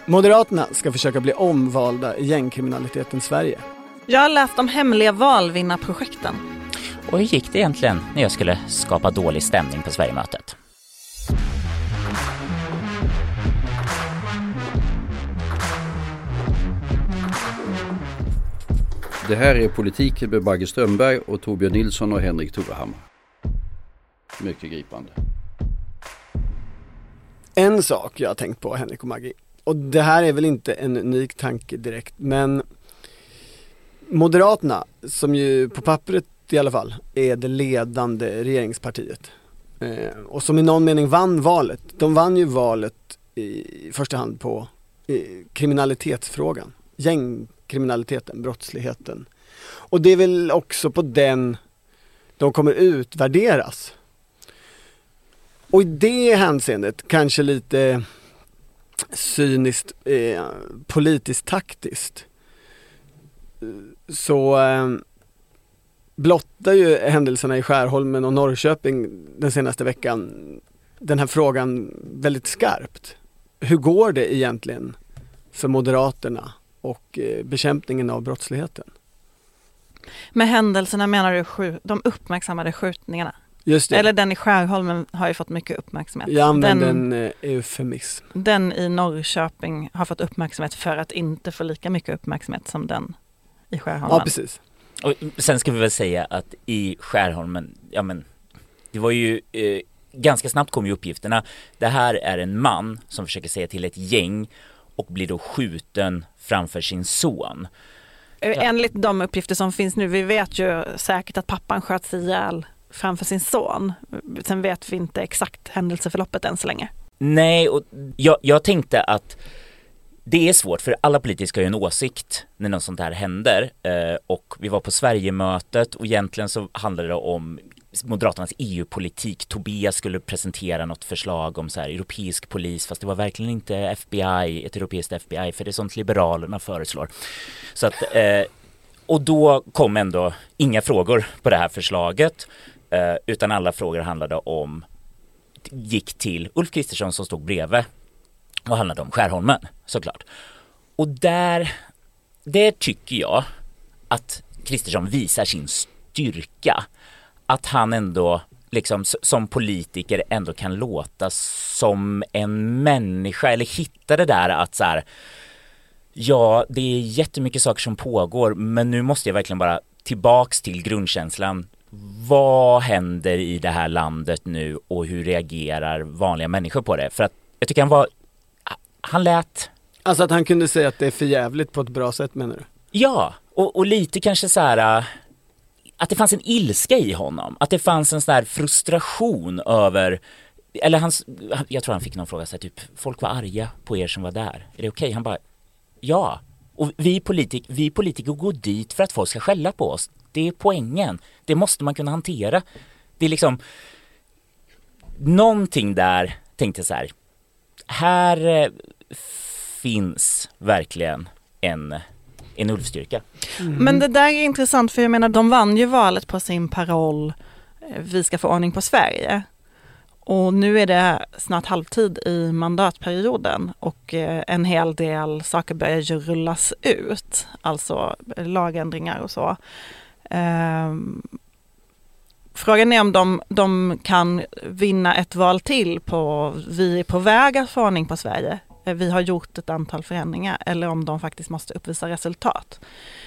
Moderaterna ska försöka bli omvalda i gängkriminalitetens Sverige. Jag har läst om hemliga valvinnarprojekten. Och hur gick det egentligen när jag skulle skapa dålig stämning på Sverigemötet? Det här är Politiken med Bagge Strömberg och Torbjörn Nilsson och Henrik Torehammar. Mycket gripande. En sak jag har tänkt på, Henrik och Maggie, och det här är väl inte en unik tanke direkt, men Moderaterna, som ju på pappret i alla fall är det ledande regeringspartiet och som i någon mening vann valet. De vann ju valet i första hand på kriminalitetsfrågan, gängkriminaliteten, brottsligheten. Och det är väl också på den de kommer utvärderas. Och i det hänseendet, kanske lite cyniskt, politiskt taktiskt, så blottar ju händelserna i Skärholmen och Norrköping den senaste veckan den här frågan väldigt skarpt. Hur går det egentligen för Moderaterna och bekämpningen av brottsligheten? Med händelserna menar du de uppmärksammade skjutningarna? Just det. Eller den i Skärholmen har ju fått mycket uppmärksamhet. Jag använder en eufemism. Den i Norrköping har fått uppmärksamhet för att inte få lika mycket uppmärksamhet som den i Skärholmen. Ja, precis. Och sen ska vi väl säga att i Skärholmen, ja men, det var ju ganska snabbt kom ju uppgifterna. Det här är en man som försöker säga till ett gäng och blir då skjuten framför sin son. Enligt de uppgifter som finns nu, vi vet ju säkert att pappan sköts ihjäl framför sin son. Sen vet vi inte exakt händelseförloppet än så länge. Nej, och jag tänkte att det är svårt, för alla politiker har ju en åsikt när något sånt här händer. Och vi var på Sverigemötet och egentligen så handlade det om Moderaternas EU-politik. Tobias skulle presentera något förslag om så här europeisk polis, fast det var verkligen inte FBI, ett europeiskt FBI, för det är sånt Liberalerna föreslår. Så att, och då kom ändå inga frågor på det här förslaget, utan alla frågor gick till Ulf Kristersson som stod bredvid och handlade om Skärholmen, såklart. Och där tycker jag att Kristersson visar sin styrka. Att han ändå liksom som politiker ändå kan låta som en människa, eller hitta det där att så här, ja, det är jättemycket saker som pågår, men nu måste jag verkligen bara tillbaks till grundkänslan. Vad händer i det här landet nu och hur reagerar vanliga människor på det? För att jag tycker han lät... Alltså att han kunde säga att det är för jävligt på ett bra sätt, menar du? Ja, och lite kanske så här... Att det fanns en ilska i honom. Att det fanns en sån här frustration över... Eller jag tror han fick någon fråga så här, typ, folk var arga på er som var där. Är det okej? Han bara, ja. Och vi politiker går dit för att folk ska skälla på oss. Det är poängen. Det måste man kunna hantera. Det är liksom... Någonting där tänkte jag så här. Här finns verkligen en Ulf-styrka. Mm. Men det där är intressant, för jag menar, de vann ju valet på sin paroll vi ska få ordning på Sverige. Och nu är det snart halvtid i mandatperioden och en hel del saker börjar ju rullas ut. Alltså lagändringar och så. Frågan är om de kan vinna ett val till vi är på väg att få ordning på Sverige. Vi har gjort ett antal förändringar, eller om de faktiskt måste uppvisa resultat.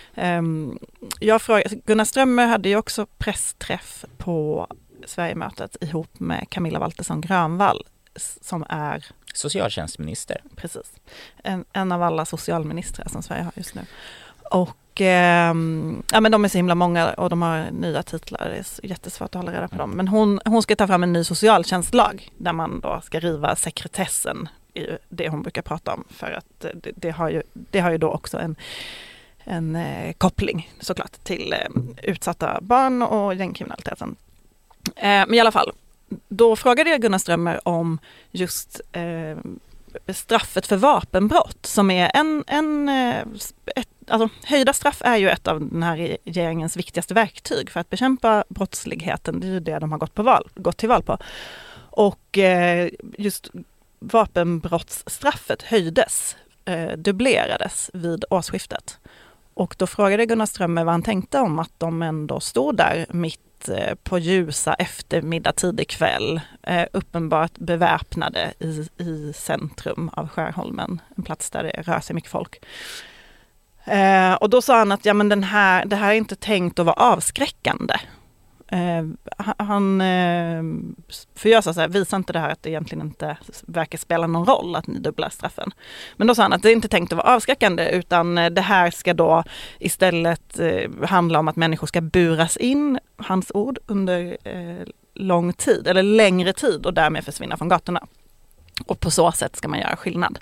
Gunnar Strömmer hade ju också pressträff på Sverigemötet ihop med Camilla Waltersson Grönvall som är socialtjänstminister. Precis. En av alla socialministrar som Sverige har just nu. Och men de är så himla många och de har nya titlar. Det är jättesvårt att hålla reda på dem. Men hon ska ta fram en ny socialtjänstlag där man då ska riva sekretessen i det hon brukar prata om, för att det har ju då också en koppling såklart till utsatta barn och gängkriminaliteten. Men i alla fall, då frågade jag Gunnar Strömmer om just straffet för vapenbrott, som är alltså höjda straff är ju ett av den här regeringens viktigaste verktyg för att bekämpa brottsligheten. Det är ju det de har gått till val på. Och just vapenbrottsstraffet höjdes dubblerades vid årsskiftet. Och då frågade Gunnar Strömmer vad han tänkte om att de ändå stod där mitt på ljusa eftermiddag, tidig kväll, uppenbart beväpnade i centrum av Skärholmen, en plats där det rör sig mycket folk. Och då sa han att det här är inte tänkt att vara avskräckande. Han förgör så här, visar inte det här att det egentligen inte verkar spela någon roll att ni dubblar straffen. Men då sa han att det är inte tänkt att vara avskräckande, utan det här ska då istället handla om att människor ska buras in, hans ord, under lång tid eller längre tid och därmed försvinna från gatorna. Och på så sätt ska man göra skillnad.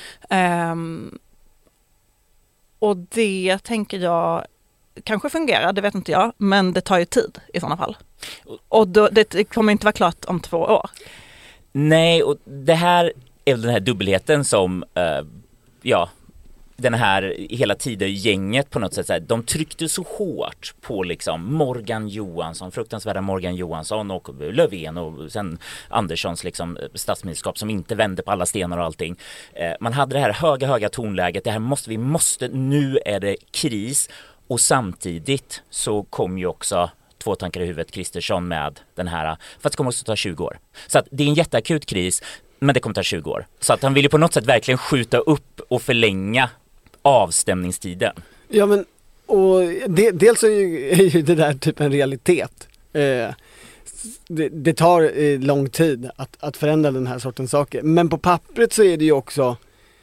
Och det tänker jag kanske fungerar, det vet inte jag, men det tar ju tid i sådana fall. Och då, det kommer inte vara klart om 2 år. Nej, och det här är väl den här dubbelheten som den här hela tiden gänget på något sätt så här, de tryckte så hårt på liksom Morgan Johansson, fruktansvärda Morgan Johansson och Löfven och sen Anderssons liksom statsministerskap som inte vände på alla stenar och allting. Man hade det här höga tonläget, det här vi måste, nu är det kris. Och samtidigt så kom ju också 2 tankar i huvudet Kristersson med den här, för att det kommer också ta 20 år. Så att det är en jätteakut kris, men det kommer ta 20 år. Så att han vill ju på något sätt verkligen skjuta upp och förlänga avstämningstiden. Ja, men och dels är ju det där typ en realitet. Det tar lång tid att förändra den här sortens saker. Men på pappret så är det ju också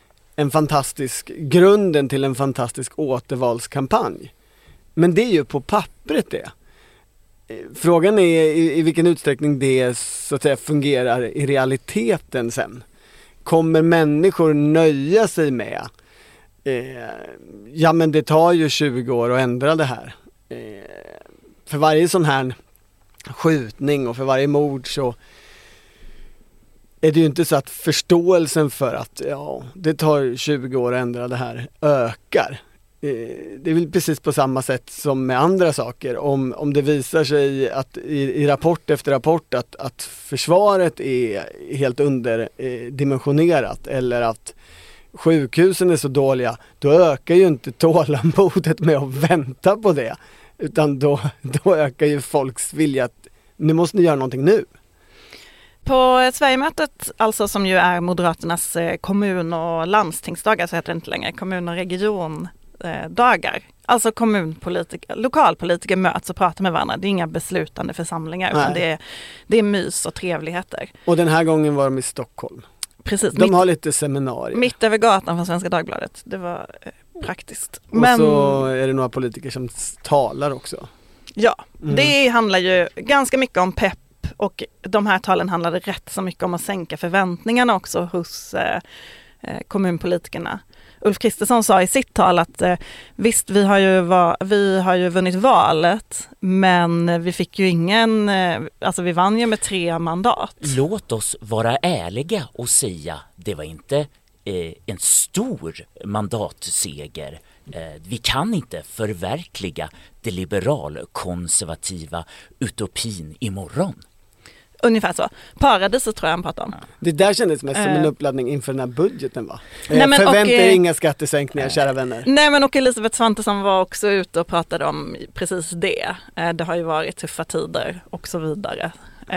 grunden till en fantastisk återvalskampanj. Men det är ju på pappret det. Frågan är i vilken utsträckning det så att säga fungerar i realiteten sen. Kommer människor nöja sig med men det tar ju 20 år att ändra det här. För varje sån här skjutning och för varje mord så är det ju inte så att förståelsen för att det tar 20 år att ändra det här ökar. Det är väl precis på samma sätt som med andra saker. Om det visar sig att i rapport efter rapport att försvaret är helt underdimensionerat eller att sjukhusen är så dåliga, då ökar ju inte tålamodet med att vänta på det. Utan då ökar ju folks vilja att nu måste ni göra någonting nu. På Sverigemötet, alltså som ju är Moderaternas kommun- och landstingsdagar, så heter det inte längre kommun- och regiondagar. Alltså lokalpolitiker möts och pratar med varandra. Det är inga beslutande församlingar, utan det är mys och trevligheter. Och den här gången var de i Stockholm. Precis. De har lite seminarier. Mitt över gatan från Svenska Dagbladet. Det var praktiskt. Och så är det några politiker som talar också. Ja, det handlar ju ganska mycket om pepp. Och de här talen handlade rätt så mycket om att sänka förväntningarna också hos kommunpolitikerna. Ulf Kristersson sa i sitt tal att visst, vi har ju vunnit valet, men vi fick ju vi vann ju med 3 mandat. Låt oss vara ärliga och säga, det var inte en stor mandatseger. Vi kan inte förverkliga det liberal-konservativa utopin imorgon. Ungefär så. Paradiset tror jag han pratar om. Det där kändes mest som en uppladdning inför den här budgeten, va? Förvänta er inga skattesänkningar, kära vänner. Nej, men och Elisabeth Svantesson var också ute och pratade om precis det. Det har ju varit tuffa tider och så vidare.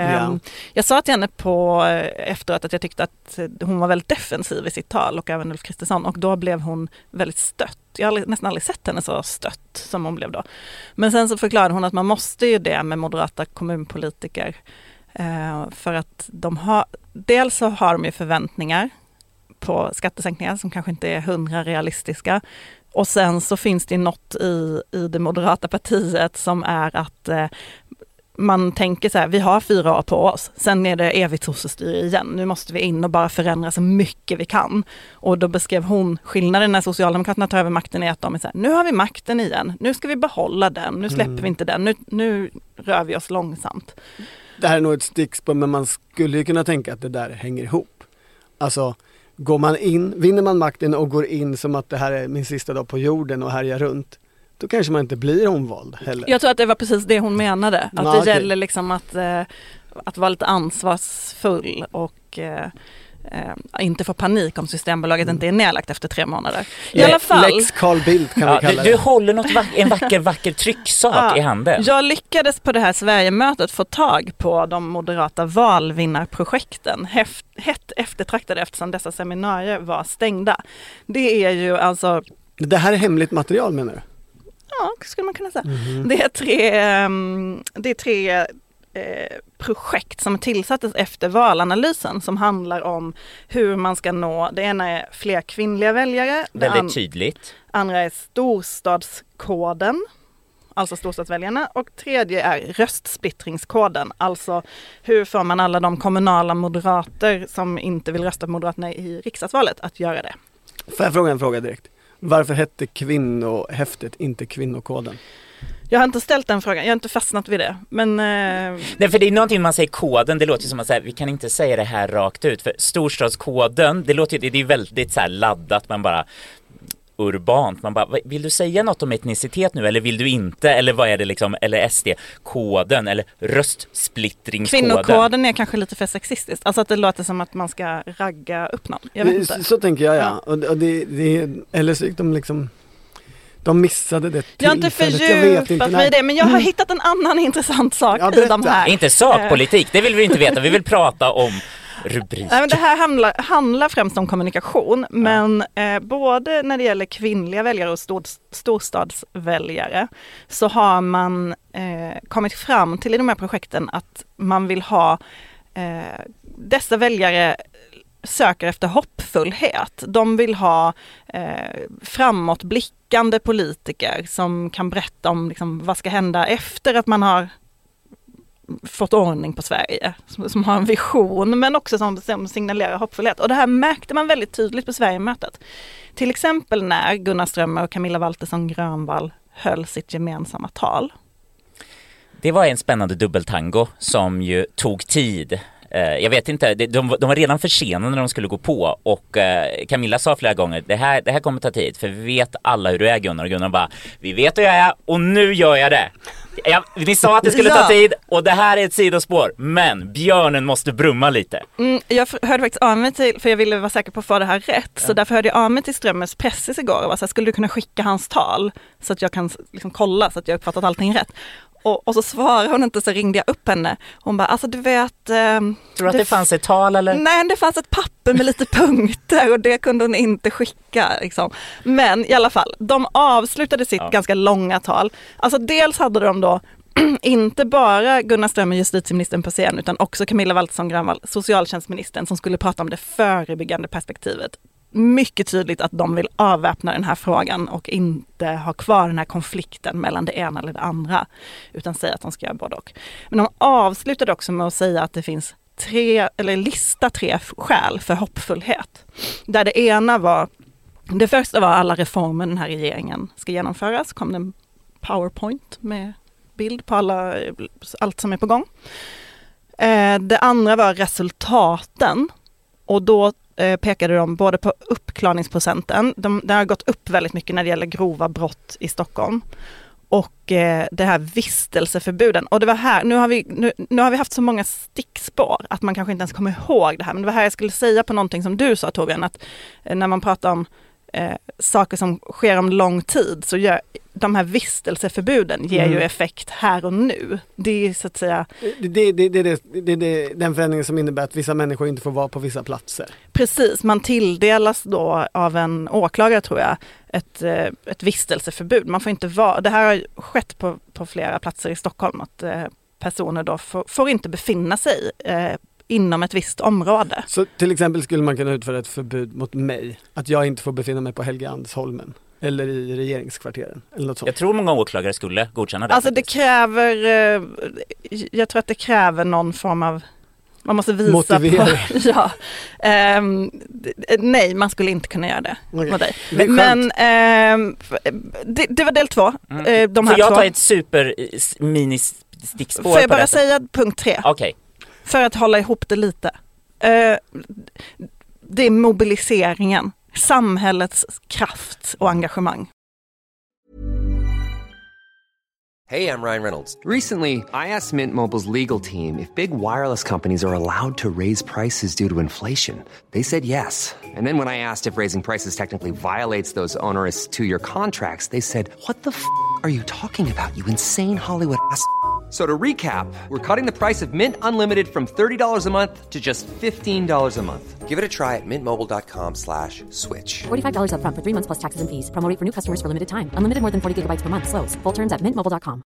Jag sa till henne efteråt att jag tyckte att hon var väldigt defensiv i sitt tal, och även Ulf Kristersson, och då blev hon väldigt stött. Jag har nästan aldrig sett henne så stött som hon blev då. Men sen så förklarade hon att man måste ju det med moderata kommunpolitiker. För att dels så har de ju förväntningar på skattesänkningar som kanske inte är 100 realistiska. Och sen så finns det något i det moderata partiet som är att man tänker så här, vi har 4 år på oss, sen är det evigt sossestyre igen. Nu måste vi in och bara förändra så mycket vi kan. Och då beskrev hon skillnaden när Socialdemokraterna tar över makten, är att de är så här, nu har vi makten igen, nu ska vi behålla den, nu släpper vi inte den, nu rör vi oss långsamt. Det här är nog ett stickspår, men man skulle ju kunna tänka att det där hänger ihop. Alltså, vinner man makten och går in som att det här är min sista dag på jorden och härjar runt, då kanske man inte blir omvald heller. Jag tror att det var precis det hon menade. Att det gäller liksom att vara lite ansvarsfull och inte får panik om Systembolaget inte är nedlagt efter 3 månader. I alla fall. Lex Carl Bildt kan vi kalla det. Du håller en vacker trycksak i handen. Jag lyckades på det här Sverigemötet få tag på de moderata valvinnarprojekten. Hett eftertraktade eftersom dessa seminarier var stängda. Det är ju alltså... Det här är hemligt material menar du? Ja, skulle man kunna säga. Det är tre projekt som tillsattes efter valanalysen som handlar om hur man ska nå, det ena är fler kvinnliga väljare. Väldigt tydligt. Andra är storstadskoden, alltså storstadsväljarna, och tredje är röstsplittringskoden, alltså hur får man alla de kommunala moderater som inte vill rösta på Moderaterna i riksdagsvalet att göra det. Får jag fråga en fråga direkt? Varför hette kvinnohäftet inte kvinnokoden? Jag har inte ställt den frågan, jag har inte fastnat vid det. Men, Nej, för det är någonting man säger koden, det låter som att säga, vi kan inte säga det här rakt ut. För storstadskoden, det är väldigt så här laddat, man bara urbant. Man bara, vill du säga något om etnicitet nu eller vill du inte? Eller vad är det liksom? Eller SD-koden eller röstsplittringskoden? Kvinnokoden är kanske lite för sexistiskt. Alltså att det låter som att man ska ragga upp någon. Jag vet inte. Så tänker jag, ja. Och eller så gick de liksom... De missade det tillfället. Jag har inte fördjupat mig i det, men jag har hittat en annan intressant sak i de här. Inte sakpolitik, det vill vi inte veta. Vi vill prata om rubriker. Nej, men det här handlar främst om kommunikation, men både när det gäller kvinnliga väljare och storstadsväljare så har man kommit fram till i de här projekten att man vill ha dessa väljare söker efter hoppfullhet. De vill ha framåtblickande politiker som kan berätta om liksom, vad ska hända efter att man har fått ordning på Sverige. Som har en vision men också som signalerar hoppfullhet. Och det här märkte man väldigt tydligt på Sverigemötet. Till exempel när Gunnar Strömmer och Camilla Waltersson Grönvall höll sitt gemensamma tal. Det var en spännande dubbeltango som ju tog tid. Jag vet inte, de var redan försenade när de skulle gå på och Camilla sa flera gånger det här kommer ta tid för vi vet alla hur du är Gunnar och Gunnar bara vi vet hur jag är och nu gör jag det. Ni sa att det skulle ta tid och det här är ett sidospår men björnen måste brumma lite. Jag hörde faktiskt av mig till, för jag ville vara säker på att få det här rätt, så därför hörde jag av mig till Strömmers pressis igår och var så här, skulle du kunna skicka hans tal så att jag kan liksom kolla så att jag uppfattat allting rätt. Och så svarade hon inte, så ringde jag upp henne. Hon bara, alltså du vet... Tror du att det fanns ett tal eller? Nej, det fanns ett papper med lite punkter och det kunde hon inte skicka. Liksom. Men i alla fall, de avslutade sitt ganska långa tal. Alltså dels hade de då inte bara Gunnar Strömmer, justitieministern på scen, utan också Camilla Waltersson Grönvall, socialtjänstministern, som skulle prata om det förebyggande perspektivet. Mycket tydligt att de vill avväpna den här frågan och inte ha kvar den här konflikten mellan det ena eller det andra, utan säga att de ska göra både och. Men de avslutade också med att säga att det finns lista tre skäl för hoppfullhet. Där det ena var, det första var alla reformer den här regeringen ska genomföra, så kom det en PowerPoint med bild på allt som är på gång. Det andra var resultaten, och då pekade de både på uppklarningsprocenten, den har gått upp väldigt mycket när det gäller grova brott i Stockholm, och det här vistelseförbuden. Och det var här, nu har vi haft så många stickspår att man kanske inte ens kommer ihåg det här, men det var här jag skulle säga på någonting som du sa, Torbjörn, att när man pratar om saker som sker om lång tid, så gör de här vistelseförbuden ger ju effekt här och nu. Det är så att säga... Det är den förändringen som innebär att vissa människor inte får vara på vissa platser. Precis, man tilldelas då av en åklagare, tror jag, ett vistelseförbud. Man får inte vara... Det här har skett på flera platser i Stockholm, att personer då får inte befinna sig inom ett visst område. Så till exempel skulle man kunna utföra ett förbud mot mig, att jag inte får befinna mig på Helgeandsholmen eller i regeringskvarteren eller något sånt. Jag tror många åklagare skulle godkänna det. Alltså det kräver, jag tror att det kräver någon form av, man måste visa motivering. På, nej, man skulle inte kunna göra det med dig. Men det var del 2. Får jag ta ett super mini-stickspår? Får jag bara säga punkt 3? Okej. För att hålla ihop det lite. Det är mobiliseringen, samhällets kraft och engagemang. Hey, I'm Ryan Reynolds. Recently, I asked Mint Mobile's legal team if big wireless companies are allowed to raise prices due to inflation. They said yes. And then when I asked if raising prices technically violates those onerous two-year contracts, they said, "What the f*** are you talking about, you insane Hollywood ass?" So to recap, we're cutting the price of Mint Unlimited from $30 a month to just $15 a month. Give it a try at mintmobile.com/switch. $45 up front for 3 months plus taxes and fees. Promo rate for new customers for limited time. Unlimited more than 40 gigabytes per month. Slows full terms at mintmobile.com.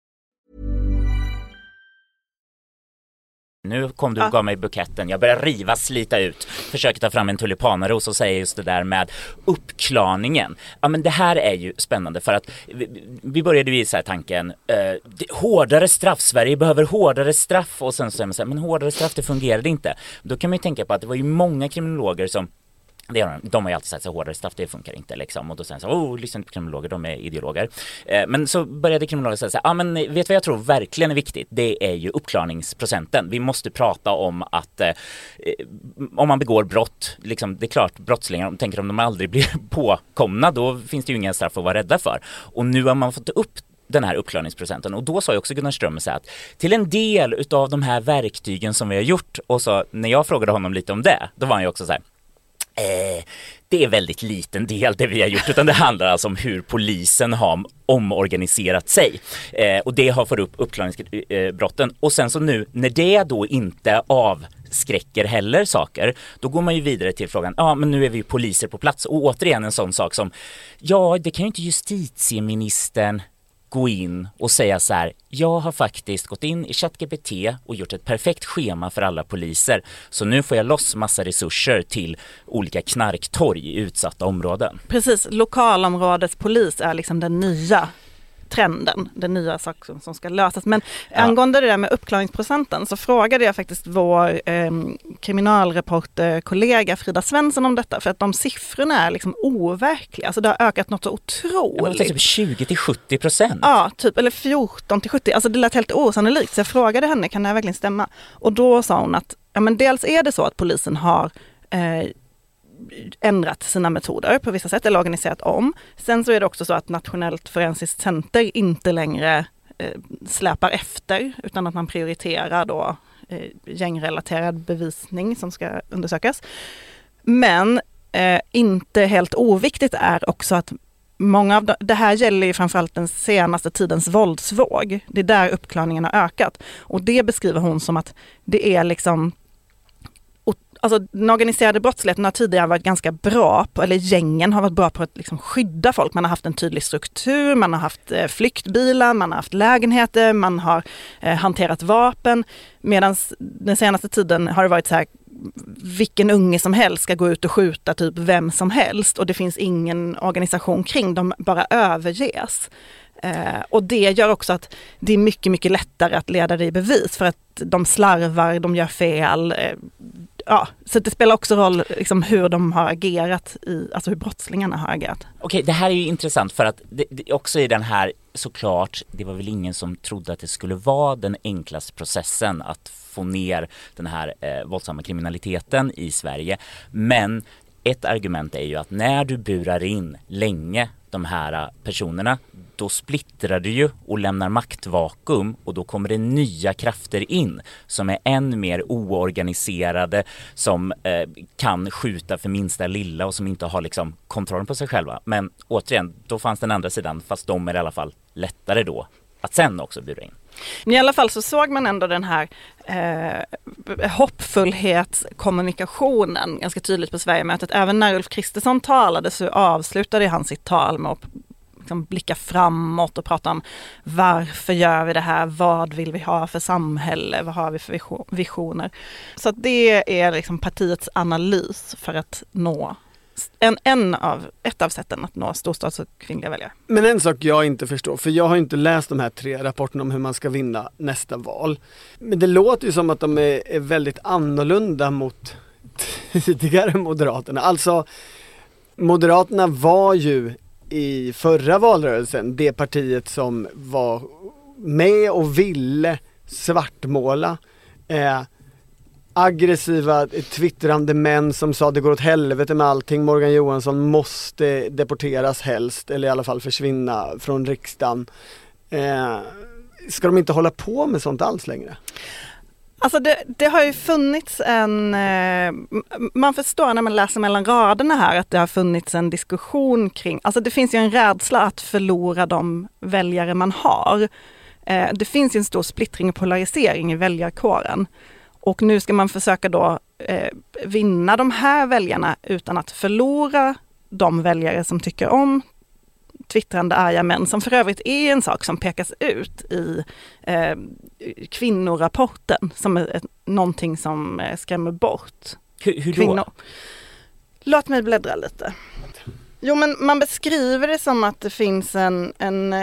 Nu kom du och gav mig buketten. Jag börjar slita ut. Försöker ta fram en tulipanros och säga just det där med uppklarningen. Ja, men det här är ju spännande för att vi började ju i så här tanken hårdare straff, Sverige behöver hårdare straff, och sen så är man så här, men hårdare straff, det fungerade inte. Då kan man ju tänka på att det var ju många kriminologer som de har ju alltid sagt så hårdare straff, det funkar inte liksom. Och då säger så lyssna inte på kriminologer, de är ideologer. Men så började kriminologer säga så här, men vet du vad jag tror verkligen är viktigt? Det är ju uppklarningsprocenten. Vi måste prata om att om man begår brott, liksom, det är klart, brottslingar, om de aldrig blir påkomna, då finns det ju inga straff att vara rädda för. Och nu har man fått upp den här uppklarningsprocenten, och då sa ju också Gunnar Strömmer så att till en del utav de här verktygen som vi har gjort, och så när jag frågade honom lite om det, då var han ju också så här, det är väldigt liten del det vi har gjort, utan det handlar alltså om hur polisen har omorganiserat sig, och det har fått upp uppklaringsbrotten. Och sen så nu, när det då inte avskräcker heller saker, då går man ju vidare till frågan, men nu är vi ju poliser på plats. Och återigen en sån sak som, det kan ju inte justitieministern gå in och säga så här, jag har faktiskt gått in i ChatGPT och gjort ett perfekt schema för alla poliser, så nu får jag loss massa resurser till olika knarktorg i utsatta områden. Precis, lokalområdets polis är liksom den nya trenden, den nya saken som ska lösas. Men angående det där med uppklaringsprocenten så frågade jag faktiskt vår kriminalreporterkollega Frida Svensson om detta, för att de siffrorna är liksom overkliga. Alltså det har ökat något så otroligt. Typ 20-70%. Ja, typ, eller 14-70%. Alltså det lät helt osannolikt. Så jag frågade henne, kan det här verkligen stämma? Och då sa hon att men dels är det så att polisen har ändrat sina metoder på vissa sätt eller organiserat om. Sen så är det också så att Nationellt forensiskt center inte längre släpar efter, utan att man prioriterar då gängrelaterad bevisning som ska undersökas. Men inte helt oviktigt är också att många av det här gäller ju framförallt den senaste tidens våldsvåg. Det är där uppklarningen har ökat. Och det beskriver hon som att det är liksom, alltså den organiserade brottsligheten har tidigare varit ganska bra på, eller gängen har varit bra på att liksom skydda folk. Man har haft en tydlig struktur, man har haft flyktbilar, man har haft lägenheter, man har hanterat vapen. Medan den senaste tiden har det varit så här, vilken unge som helst ska gå ut och skjuta typ vem som helst, och det finns ingen organisation kring, de bara överges. Och det gör också att det är mycket, mycket lättare att leda det i bevis, för att de slarvar, de gör fel. Så det spelar också roll liksom, hur de har agerat, alltså hur brottslingarna har agerat. Okej, det här är ju intressant för att det också i den här, såklart, det var väl ingen som trodde att det skulle vara den enklaste processen att få ner den här våldsamma kriminaliteten i Sverige. Men ett argument är ju att när du burar in länge de här personerna, då splittrar du ju och lämnar maktvakuum, och då kommer det nya krafter in som är än mer oorganiserade, som kan skjuta för minsta lilla och som inte har liksom kontrollen på sig själva. Men återigen, då fanns den andra sidan, fast de är i alla fall lättare då att sen också bura in. Men i alla fall så såg man ändå den här hoppfullhetskommunikationen ganska tydligt på Sverigemötet. Även när Ulf Kristersson talade så avslutade han sitt tal med att liksom blicka framåt och prata om varför gör vi det här, vad vill vi ha för samhälle, vad har vi för visioner. Så att det är liksom partiets analys för att nå ett av sätten att nå storstads- och kvinnliga väljare. Men en sak jag inte förstår, för jag har inte läst de här 3 rapporterna om hur man ska vinna nästa val. Men det låter ju som att de är väldigt annorlunda mot tidigare Moderaterna. Alltså, Moderaterna var ju i förra valrörelsen det partiet som var med och ville svartmåla aggressiva, twittrande män som sa det går åt helvete med allting. Morgan Johansson måste deporteras helst, eller i alla fall försvinna från riksdagen. ska de inte hålla på med sånt alls längre? Alltså det har ju funnits man förstår när man läser mellan raderna här att det har funnits en diskussion kring, alltså det finns ju en rädsla att förlora de väljare man har. Det finns ju en stor splittring och polarisering i väljarkåren. Och nu ska man försöka då vinna de här väljarna utan att förlora de väljare som tycker om twittrande arga män, som för övrigt är en sak som pekas ut i kvinnorapporten som är någonting som skrämmer bort Hur kvinnor. då? Låt mig bläddra lite. Jo, men man beskriver det som att det finns en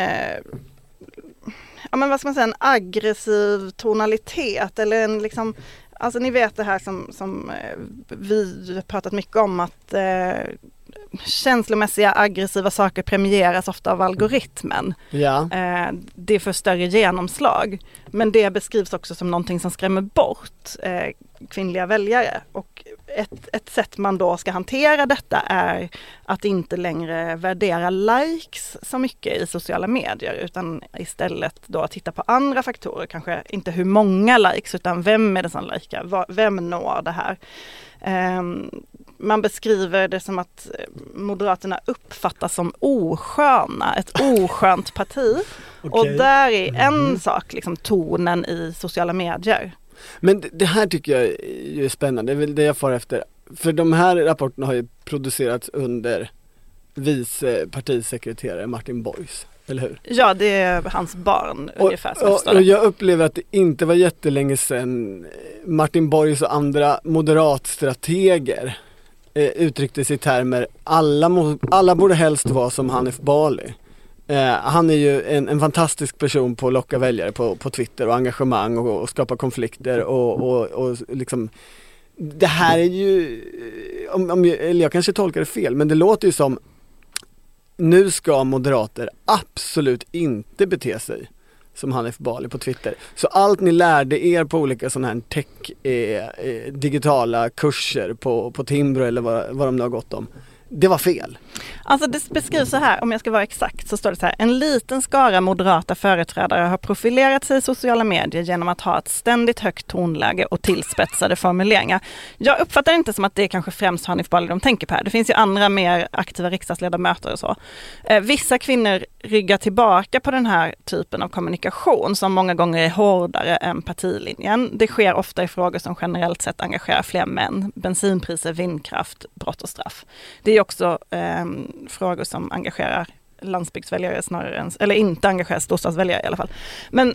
vad ska man säga, en aggressiv tonalitet eller en liksom, alltså ni vet det här som vi har pratat mycket om, att känslomässiga aggressiva saker premieras ofta av algoritmen. Ja. Det får större genomslag. Men det beskrivs också som någonting som skrämmer bort kvinnliga väljare. Och ett sätt man då ska hantera detta är att inte längre värdera likes så mycket i sociala medier, utan istället då titta på andra faktorer. Kanske inte hur många likes, utan vem är det som likar? Vem når det här? Man beskriver det som att Moderaterna uppfattas som osköna, ett oskönt parti. Okay. Och där är en sak, liksom tonen i sociala medier. Men det här tycker jag är spännande, det är väl det jag får efter. För de här rapporterna har ju producerats under vice partisekreterare Martin Borgs, eller hur? Ja, det är hans barn ungefär som jag förstår och det. jag upplever att det inte var jättelänge sedan Martin Borgs och andra moderatstrateger uttryckte sig i termer alla borde helst vara som Hanif Bali. Han är ju en fantastisk person på att locka väljare på Twitter och engagemang och skapa konflikter och liksom, det här är ju eller jag kanske tolkar det fel, men det låter ju som nu ska moderater absolut inte bete sig som Hanif Bali på Twitter. Så allt ni lärde er på olika sådana här digitala kurser på Timbro eller vad de nu har gått om, det var fel. Alltså det beskrivs så här, om jag ska vara exakt, så står det så här: en liten skara moderata företrädare har profilerat sig i sociala medier genom att ha ett ständigt högt tonläge och tillspetsade formuleringar. Jag uppfattar inte som att det är kanske främst Hanif Bali de tänker på här. Det finns ju andra mer aktiva riksdagsledamöter och så. Vissa kvinnor ryggar tillbaka på den här typen av kommunikation som många gånger är hårdare än partilinjen. Det sker ofta i frågor som generellt sett engagerar fler män. Bensinpriser, vindkraft, brott och straff. Det är också frågor som engagerar landsbygdsväljare snarare än, eller inte engagerar storstadsväljare i alla fall. Men,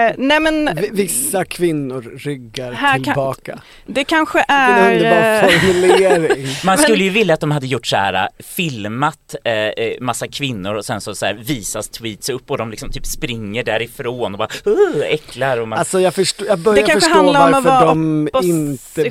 vissa kvinnor ryggar tillbaka. Det kanske är en underbar formulering. Man skulle ju vilja att de hade gjort så här, filmat massa kvinnor och sen så här visas tweets upp och de liksom typ springer därifrån och bara äcklar och man... Alltså jag börjar förstå varför de inte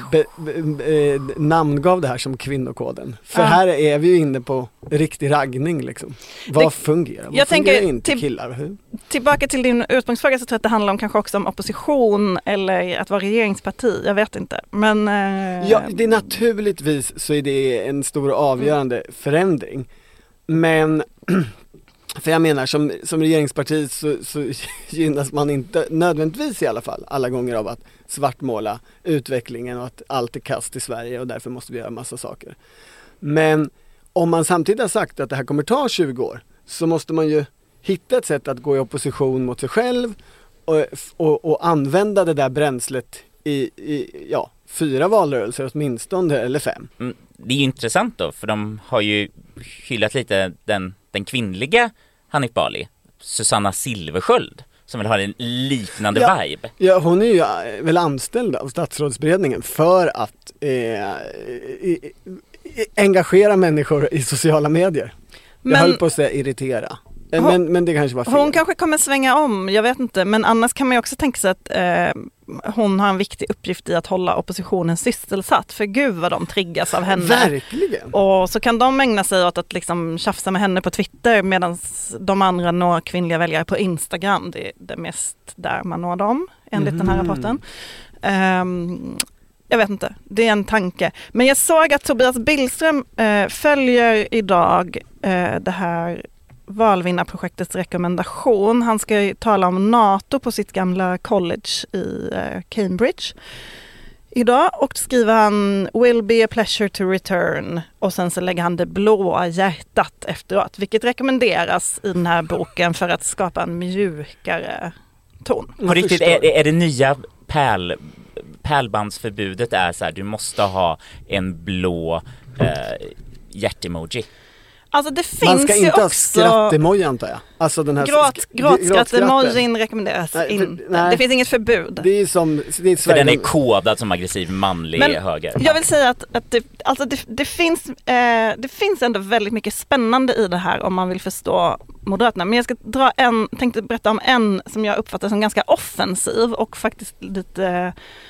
namngav det här som kvinnokoden. För här är vi ju inne på riktig raggning liksom. Vad fungerar? Vad fungerar inte killar? Hur? Tillbaka till din ursprungsfråga, så tror jag att det handlar om kanske också om opposition eller att vara regeringsparti. Jag vet inte. Men, ja, det är naturligtvis så är det en stor och avgörande förändring. Men för jag menar, som regeringsparti så gynnas man inte nödvändigtvis i alla fall alla gånger av att svartmåla utvecklingen och att allt är kast i Sverige och därför måste vi göra massa saker. Men om man samtidigt har sagt att det här kommer ta 20 år så måste man ju hitta ett sätt att gå i opposition mot sig själv och använda det där bränslet i 4 valrörelser åtminstone, eller 5. Det är ju intressant då, för de har ju hyllat lite den kvinnliga Hanif Bali, Susanna Silversköld, som vill ha en liknande vibe. Ja, hon är ju väl anställd av statsrådsberedningen för att engagera människor i sociala medier. Jag höll på att säga irritera. Men det kanske var fel. Hon kanske kommer svänga om, jag vet inte. Men annars kan man ju också tänka sig att hon har en viktig uppgift i att hålla oppositionen sysselsatt. För gud vad de triggas av henne. Verkligen. Och så kan de ägna sig åt att liksom tjafsa med henne på Twitter medan de andra når kvinnliga väljare på Instagram. Det är det mest där man når dem, enligt den här rapporten. Jag vet inte, det är en tanke. Men jag såg att Tobias Billström följer idag det här valvinnarprojektets rekommendation. Han ska ju tala om NATO på sitt gamla college i Cambridge idag, och skriver han "will be a pleasure to return", och sen så lägger han det blåa hjärtat efteråt, vilket rekommenderas i den här boken för att skapa en mjukare ton. På riktigt, är det nya pärlbandsförbudet är så här, du måste ha en blå hjärtemoji? Alltså det finns man ska inte ju ha också skratt-emoji, antar jag. Alltså den här gråtskratt-emojin rekommenderas inte. Det finns inget förbud. Det är som för den är kodad som aggressiv manlig höger. Jag vill säga att det finns ändå väldigt mycket spännande i det här om man vill förstå Moderaterna. Men jag ska tänkte berätta om en som jag uppfattar som ganska offensiv och faktiskt lite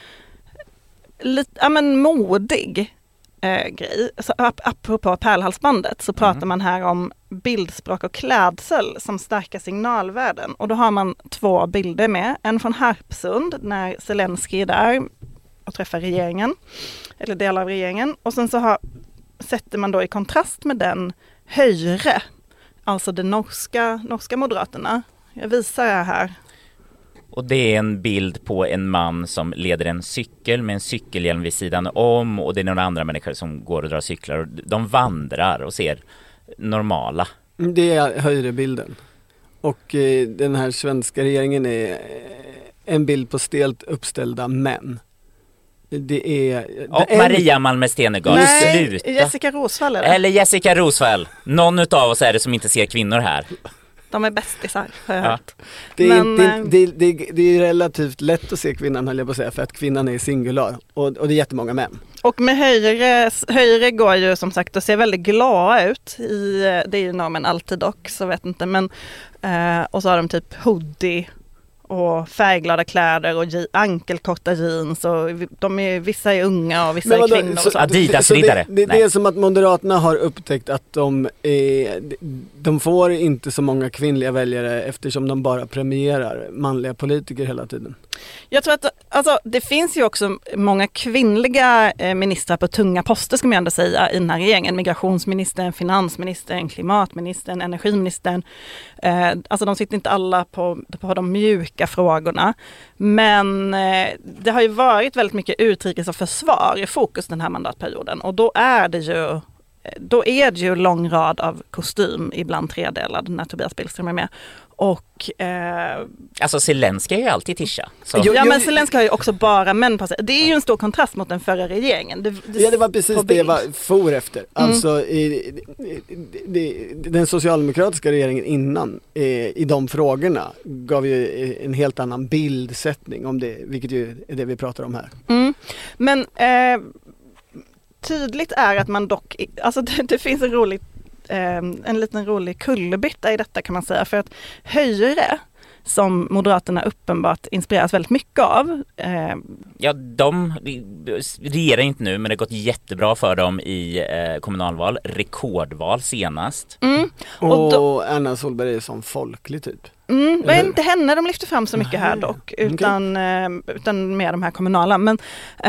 modig grej. Så apropå pärlhalsbandet så pratar man här om bildspråk och klädsel som starka signalvärden. Och då har man 2 bilder med. En från Harpsund när Zelensky är där och träffar regeringen, eller delar av regeringen. Och sen så sätter man då i kontrast med den Høyre, alltså de norska Moderaterna. Jag visar här. Och det är en bild på en man som leder en cykel med en cykelhjälm vid sidan om, och det är några andra människor som går och drar cyklar och de vandrar och ser normala. Det är Høyre-bilden. Och den här svenska regeringen är en bild på stelt uppställda män. Det är Maria Malmö Stenergard, sluta. Jessica Roswall eller Jessica Roswall. Någon utav oss är det som inte ser kvinnor här. De är bästisar, har jag hört. Det är relativt lätt att se kvinnan, höll jag på att säga, för att kvinnan är singular. Och det är jättemånga män. Och med Høyre går ju som sagt och ser väldigt glada ut. Det är ju normen alltid dock, så vet inte. Men, och så har de typ hoodie och färgglada kläder och ankelkorta jeans, och vissa är unga och vissa är kvinnor. Så Adidas-riddare. Det är som att Moderaterna har upptäckt att de får inte så många kvinnliga väljare eftersom de bara premierar manliga politiker hela tiden. Jag tror att det finns ju också många kvinnliga ministrar på tunga poster, ska man ändå säga, i den här regeringen. Migrationsministern, finansministern, klimatministern, energiministern. Alltså de sitter inte alla på de mjuka frågorna. Men det har ju varit väldigt mycket utrikes och försvar i fokus den här mandatperioden. Och då är det ju lång rad av kostym, ibland tredelad, när Tobias Billström är med. Och alltså Zelensky är ju alltid tischa. Men Zelensky har ju också bara män på sig. Det är ju en stor kontrast mot den förra regeringen. Det var precis det jag for efter. Alltså den socialdemokratiska regeringen innan i de frågorna gav ju en helt annan bildsättning om det, vilket ju är det vi pratar om här. Men tydligt är att man dock, alltså det finns en liten rolig kullerbytta i detta, kan man säga, för att Høyre, som Moderaterna uppenbart inspireras väldigt mycket av. Ja, de regerar inte nu, men det har gått jättebra för dem i kommunalval, rekordval senast. Och Anna Solberg är som folklig typ. Det är inte henne de lyfter fram så mycket här dock, utan med de här kommunala. Men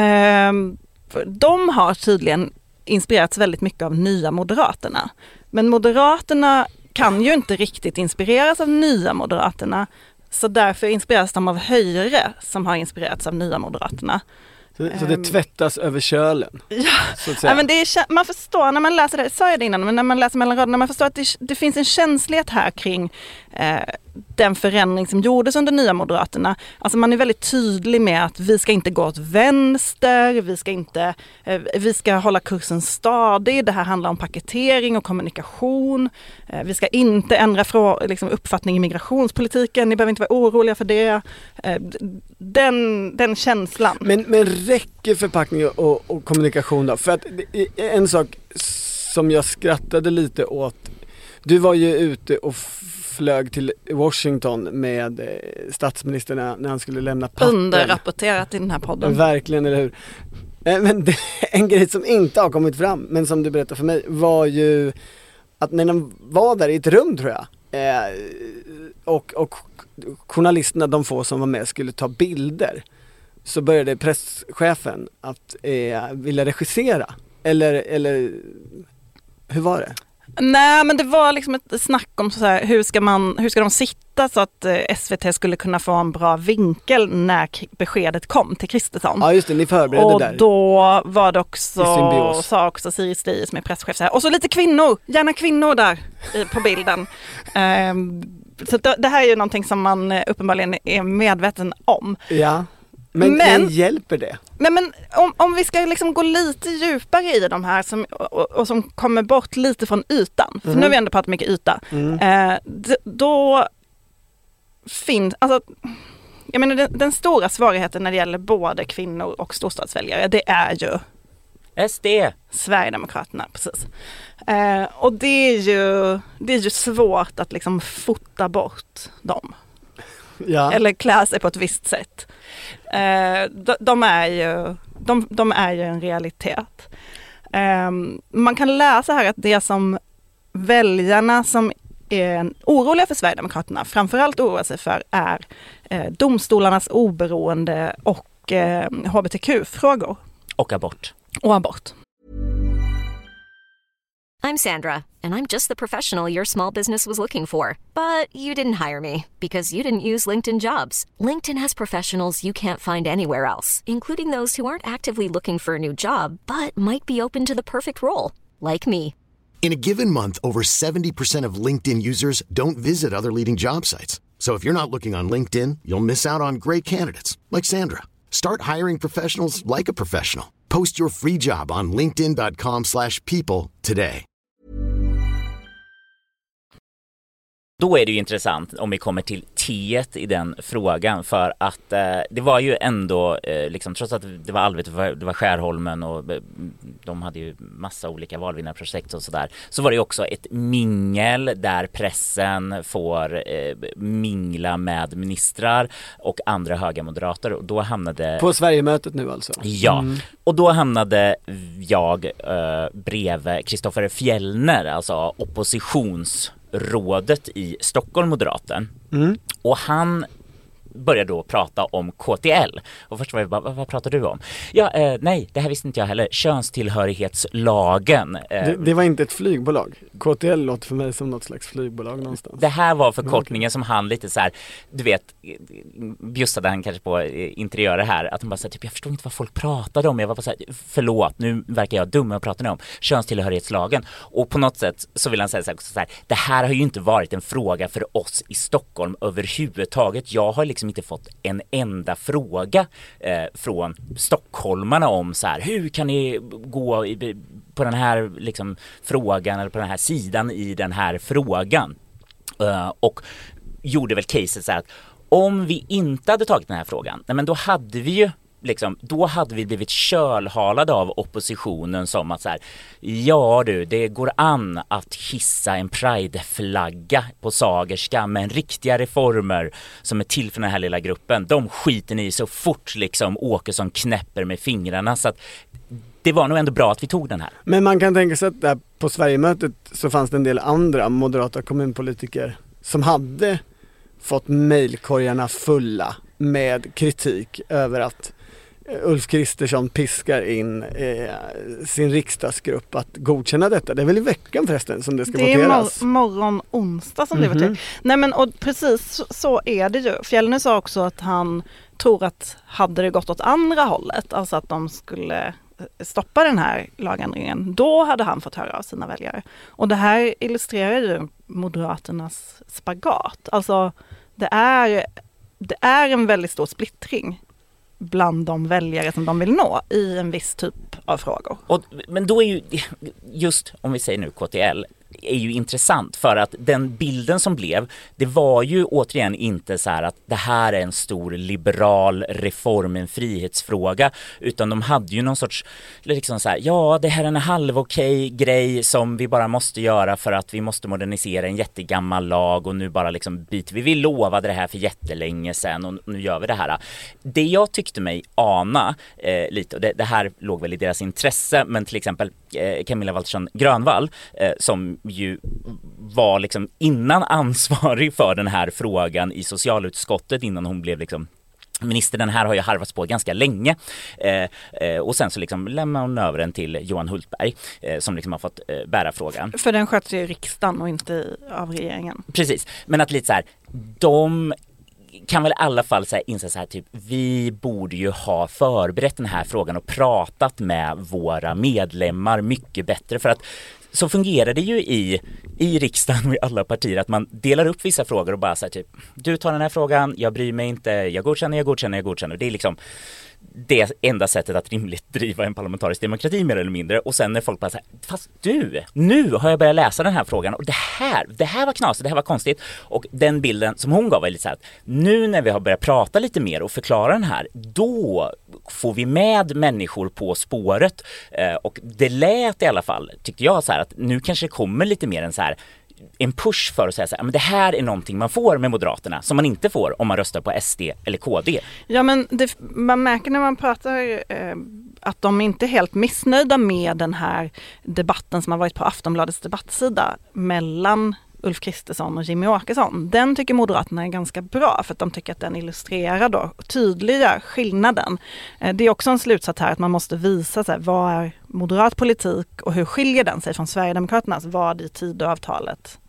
de har tydligen inspirerats väldigt mycket av nya Moderaterna. Men Moderaterna kan ju inte riktigt inspireras av nya Moderaterna, så därför inspireras de av Høyre, som har inspirerats av nya Moderaterna. Så det tvättas över kölen. Ja, men man förstår när man läser det, sa jag det innan, men när man läser mellan raderna, man förstår att det finns en känslighet här kring den förändring som gjordes under nya Moderaterna. Alltså man är väldigt tydlig med att vi ska inte gå åt vänster, vi ska hålla kursen stadig, det här handlar om paketering och kommunikation, vi ska inte ändra uppfattning i migrationspolitiken, ni behöver inte vara oroliga för det. Den känslan. Men räcker förpackning och kommunikation då? För att en sak som jag skrattade lite åt, du var ju ute och flög till Washington med statsministern när han skulle lämna papper. Underrapporterat i den här podden. Verkligen, eller hur? Men en grej som inte har kommit fram, men som du berättade för mig, var ju att när de var där i ett rum, tror jag, och journalisterna, de få som var med, skulle ta bilder, så började presschefen att vilja regissera. Eller hur var det? Nej, men det var liksom ett snack om så här, hur ska de sitta så att SVT skulle kunna få en bra vinkel när beskedet kom till Kristersson. Ja just det, ni förberedde och där. Och då var det också, sa också Siri Stig som är presschef så här, och så lite kvinnor, gärna kvinnor där på bilden. Så det här är ju någonting som man uppenbarligen är medveten om. Ja. Men hjälper det? Nej, men om vi ska liksom gå lite djupare i de här och som kommer bort lite från ytan. För nu har vi ändå pratat mycket yta. Då finns, alltså, jag menar den stora svårigheten när det gäller både kvinnor och storstadsväljare, det är ju SD. Sverigedemokraterna, precis. Och det är ju svårt att liksom fota bort dem. Ja. Eller klä sig på ett visst sätt. De är ju en realitet. Man kan läsa här att det som väljarna som är oroliga för Sverigedemokraterna framförallt oroar sig för är domstolarnas oberoende och hbtq-frågor. Och abort. Och abort. I'm Sandra, and I'm just the professional your small business was looking for. But you didn't hire me because you didn't use LinkedIn Jobs. LinkedIn has professionals you can't find anywhere else, including those who aren't actively looking for a new job, but might be open to the perfect role, like me. In a given month, over 70% of LinkedIn users don't visit other leading job sites. So if you're not looking on LinkedIn, you'll miss out on great candidates like Sandra. Start hiring professionals like a professional. Post your free job on linkedin.com/people today. Då är det ju intressant om vi kommer till T1 i den frågan, för att det var ju ändå liksom, trots att det var Alvit, det var Skärholmen och de hade ju massa olika valvinnarprojekt och sådär, så var det ju också ett mingel där pressen får mingla med ministrar och andra höga moderater, och då hamnade... På Sverigemötet nu alltså? Ja, och då hamnade jag bredvid Kristoffer Fjellner, alltså oppositionsrådet i Stockholm, moderaten. Och han började då prata om KTL. Och först var jag bara, vad pratar du om? Ja, nej, det här visste inte jag heller. Könstillhörighetslagen. Det var inte ett flygbolag. KTL låter för mig som något slags flygbolag någonstans. Det här var förkortningen som han lite så här, du vet, bjussade han kanske på interiörer här, att han bara så här, typ, jag förstår inte vad folk pratade om. Jag var bara så här, förlåt, nu verkar jag dum, jag pratar om könstillhörighetslagen. Och på något sätt så vill han säga så här, det här har ju inte varit en fråga för oss i Stockholm överhuvudtaget. Jag har liksom inte fått en enda fråga från stockholmarna om så här, hur kan ni gå på den här liksom frågan eller på den här sidan i den här frågan, och gjorde väl caset så här att om vi inte hade tagit den här frågan, nej men då hade vi ju liksom, då hade vi blivit kölhalade av oppositionen som att så här, ja du, det går an att hissa en prideflagga på Sagerska, men riktiga reformer som är till för den här lilla gruppen, de skiter ni så fort liksom Åkesson knäpper med fingrarna, så att det var nog ändå bra att vi tog den här. Men man kan tänka sig att där på Sverigemötet så fanns det en del andra moderata kommunpolitiker som hade fått mejlkorgarna fulla med kritik över att Ulf Kristersson piskar in sin riksdagsgrupp att godkänna detta. Det är väl i veckan förresten som det ska voteras? Det är morgon onsdag som det voteras. Nej men och precis så är det ju. Fjellner sa också att han tror att hade det gått åt andra hållet, alltså att de skulle stoppa den här lagändringen, då hade han fått höra av sina väljare. Och det här illustrerar ju Moderaternas spagat. Alltså det är en väldigt stor splittring bland de väljare som de vill nå i en viss typ av frågor. Men då är ju just, om vi säger nu KTL, är ju intressant för att den bilden som blev, det var ju återigen inte så här att det här är en stor liberal reform, en frihetsfråga, utan de hade ju någon sorts liksom så här, ja det här är en halvokej grej som vi bara måste göra för att vi måste modernisera en jättegammal lag och nu bara liksom vi lovade det här för jättelänge sedan och nu gör vi det här. Det jag tyckte mig ana lite, och det här låg väl i deras intresse, men till exempel Camilla Waltersson Grönvall som ju var liksom innan ansvarig för den här frågan i socialutskottet innan hon blev liksom ministern, den här har ju harvats på ganska länge och sen så liksom lämnar hon över den till Johan Hultberg som liksom har fått bära frågan. För den sköts ju i riksdagen och inte av regeringen. Precis, men att lite så här, de kan väl i alla fall så här inse så här typ, vi borde ju ha förberett den här frågan och pratat med våra medlemmar mycket bättre, för att så fungerar det ju i riksdagen och i alla partier att man delar upp vissa frågor och bara så här typ, du tar den här frågan, jag bryr mig inte, jag godkänner. Det är liksom det enda sättet att rimligt driva en parlamentarisk demokrati mer eller mindre. Och sen när folk bara säger, fast nu har jag börjat läsa den här frågan och det här var knasigt, det här var konstigt. Och den bilden som hon gav var lite så här att nu när vi har börjat prata lite mer och förklara den här, då får vi med människor på spåret. Och det lät i alla fall, tyckte jag, så här att nu kanske det kommer lite mer en push för att säga så här, men det här är någonting man får med Moderaterna som man inte får om man röstar på SD eller KD. Ja, men man märker när man pratar att de inte är helt missnöjda med den här debatten som har varit på Aftonbladets debattsida mellan Ulf Kristersson och Jimmie Åkesson. Den tycker Moderaterna är ganska bra för att de tycker att den illustrerar då tydliga skillnaden. Det är också en slutsats här att man måste visa så här, vad är moderat politik och hur skiljer den sig från Sverigedemokraternas, vad i Tidöavtalet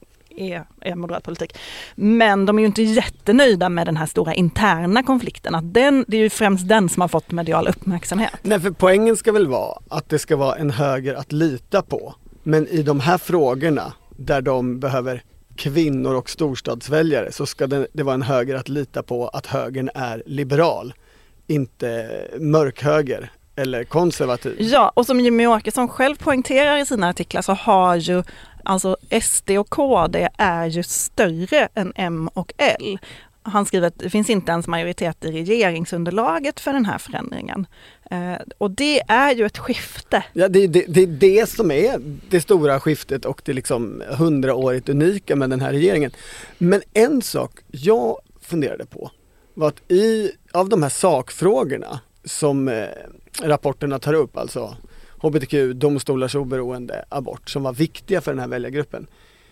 är moderat politik. Men de är ju inte jättenöjda med den här stora interna konflikten. Att det är ju främst den som har fått medial uppmärksamhet. Nej, för poängen ska väl vara att det ska vara en höger att lita på. Men i de här frågorna där de behöver kvinnor och storstadsväljare så ska det vara en höger att lita på att högern är liberal, inte mörkhöger eller konservativ. Ja, och som Jimmie Åkesson själv poängterar i sina artiklar så har ju alltså SD och KD är ju större än M och L. Han skriver att det finns inte ens majoritet i regeringsunderlaget för den här förändringen. Och det är ju ett skifte. Ja, det är det som är det stora skiftet och det liksom 100-årigt unika med den här regeringen. Men en sak jag funderade på var att av de här sakfrågorna som rapporterna tar upp, alltså HBTQ, domstolars oberoende, abort, som var viktiga för den här väljargruppen.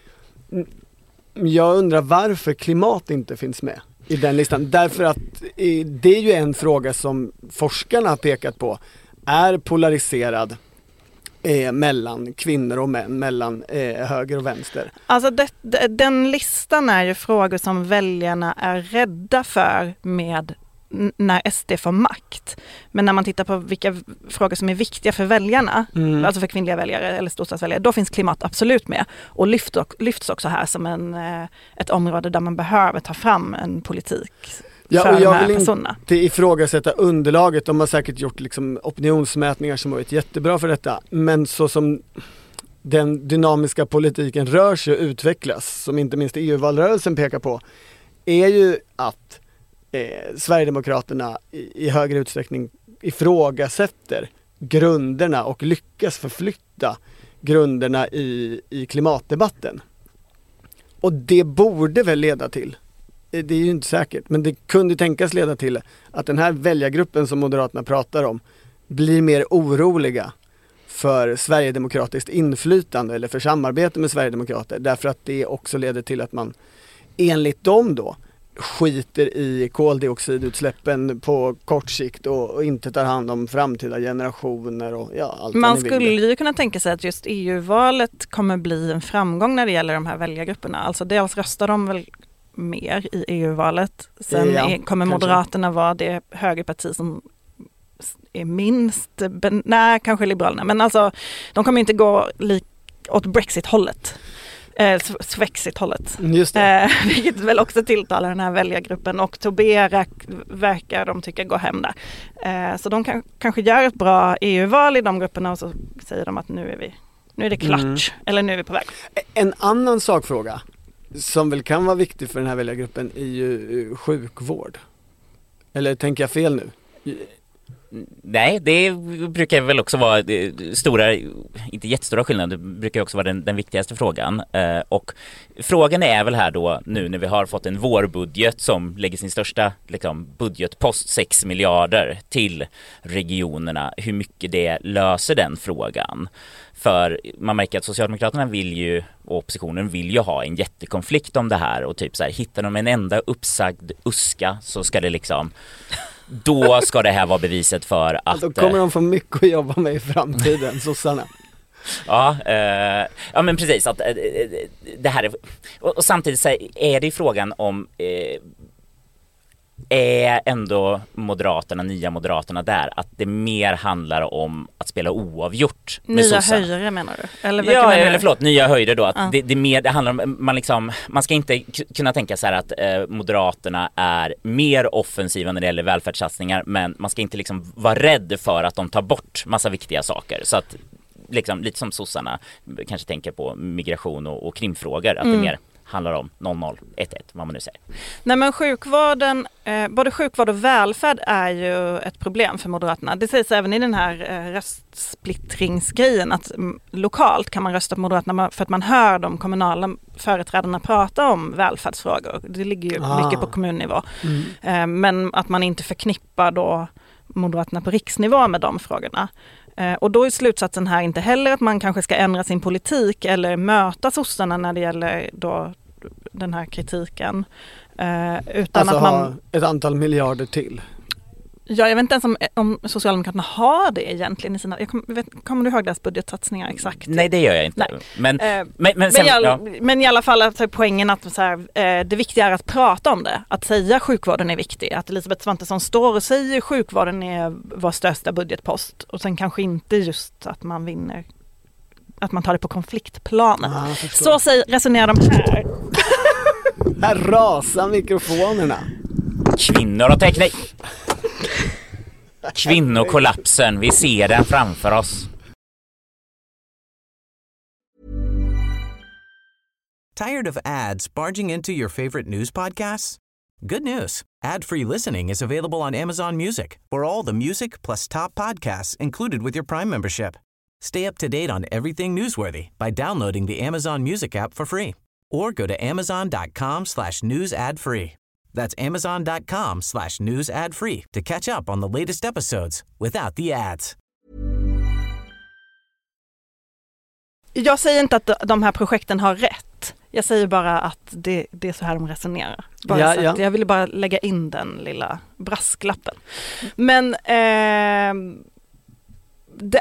Jag undrar varför klimat inte finns med i den listan. Därför att det är ju en fråga som forskarna har pekat på är polariserad mellan kvinnor och män, mellan höger och vänster. Alltså den listan är ju frågor som väljarna är rädda för med när SD får makt. Men när man tittar på vilka frågor som är viktiga för väljarna, alltså för kvinnliga väljare eller storstadsväljare, då finns klimat absolut med. Och lyfts också här som ett område där man behöver ta fram en politik för de här personerna. Jag vill inte ifrågasätta underlaget. De har säkert gjort liksom opinionsmätningar som har varit jättebra för detta. Men så som den dynamiska politiken rör sig och utvecklas, som inte minst EU-valrörelsen pekar på, är ju att Sverigedemokraterna i högre utsträckning ifrågasätter grunderna och lyckas förflytta grunderna i klimatdebatten. Och det borde väl leda till, det är ju inte säkert, men det kunde tänkas leda till att den här väljargruppen som Moderaterna pratar om blir mer oroliga för Sverigedemokratiskt inflytande eller för samarbete med Sverigedemokrater, därför att det också leder till att man enligt dem då skiter i koldioxidutsläppen på kort sikt och inte tar hand om framtida generationer och allt. Man skulle ju kunna tänka sig att just EU-valet kommer bli en framgång när det gäller de här väljargrupperna. Alltså dels röstar de väl mer i EU-valet. Sen kommer Moderaterna vara det högerparti som är minst, kanske Liberalerna, men alltså de kommer inte gå åt Brexit-hållet. Svexit-hållet. Just det. Vilket väl också tilltalar den här väljargruppen, och Tobé verkar de tycka gå hem där. Så de kanske gör ett bra EU-val i de grupperna och så säger de att nu är det klart, eller nu är vi på väg. En annan sakfråga som väl kan vara viktig för den här väljargruppen är ju sjukvård. Eller tänker jag fel nu? Nej, det brukar väl också vara stora, inte jättestora skillnader, det brukar också vara den viktigaste frågan. Och frågan är väl här då, nu när vi har fått en vårbudget som lägger sin största budgetpost 6 miljarder till regionerna, hur mycket det löser den frågan. För man märker att Socialdemokraterna och oppositionen vill ju ha en jättekonflikt om det här och typ så här, hittar de en enda uppsagd uska så ska det då ska det här vara beviset för att... Då kommer de få mycket att jobba med i framtiden, sossarna. Ja, men precis. Att, det här och samtidigt så är det ju frågan om... är ändå nya Moderaterna där, att det mer handlar om att spela oavgjort med nya sossarna. Höjder menar du? Eller nya höjder då, att det handlar om, man ska inte kunna tänka så här att Moderaterna är mer offensiva när det gäller välfärdssatsningar, men man ska inte vara rädd för att de tar bort massa viktiga saker, så att lite som sossarna kanske tänker på migration och krimfrågor, att det mer handlar om 00, 11, vad man nu säger. Nej, men sjukvården, både sjukvård och välfärd är ju ett problem för Moderaterna. Det sägs även i den här röstsplittringsgrejen att lokalt kan man rösta på Moderaterna för att man hör de kommunala företrädarna prata om välfärdsfrågor. Det ligger ju mycket på kommunnivå. Men att man inte förknippar då Moderaterna på riksnivå med de frågorna. Och då är slutsatsen här inte heller att man kanske ska ändra sin politik eller möta sossarna när det gäller då den här kritiken. Utan alltså att man ha ett antal miljarder till. Ja, jag vet inte ens om Socialdemokraterna har det egentligen i sina... Kommer du ihåg deras budgetsatsningar exakt? Nej, det gör jag inte. Men i alla fall att poängen att så här, det viktiga är att prata om det. Att säga sjukvården är viktig. Att Elisabeth Svantesson står och säger sjukvården är vår största budgetpost. Och sen kanske inte just att man vinner, att man tar det på konfliktplanet. Så resonerar de här. Här rasar mikrofonerna. Kvinnor och teknik. Kvinnokollapsen, vi ser den framför oss. Tired of ads barging into your favorite news podcasts? Good news. Ad-free listening is available on Amazon Music for all the music plus top podcasts included with your Prime membership. Stay up to date on everything newsworthy by downloading the Amazon Music app for free or go to amazon.com/news ad free. That's amazon.com/news ad free to catch up on the latest episodes without the ads. Jag säger inte att de här projekten har rätt. Jag säger bara att det är så här de resonerar. Jag ville bara lägga in den lilla brasklappen. Men det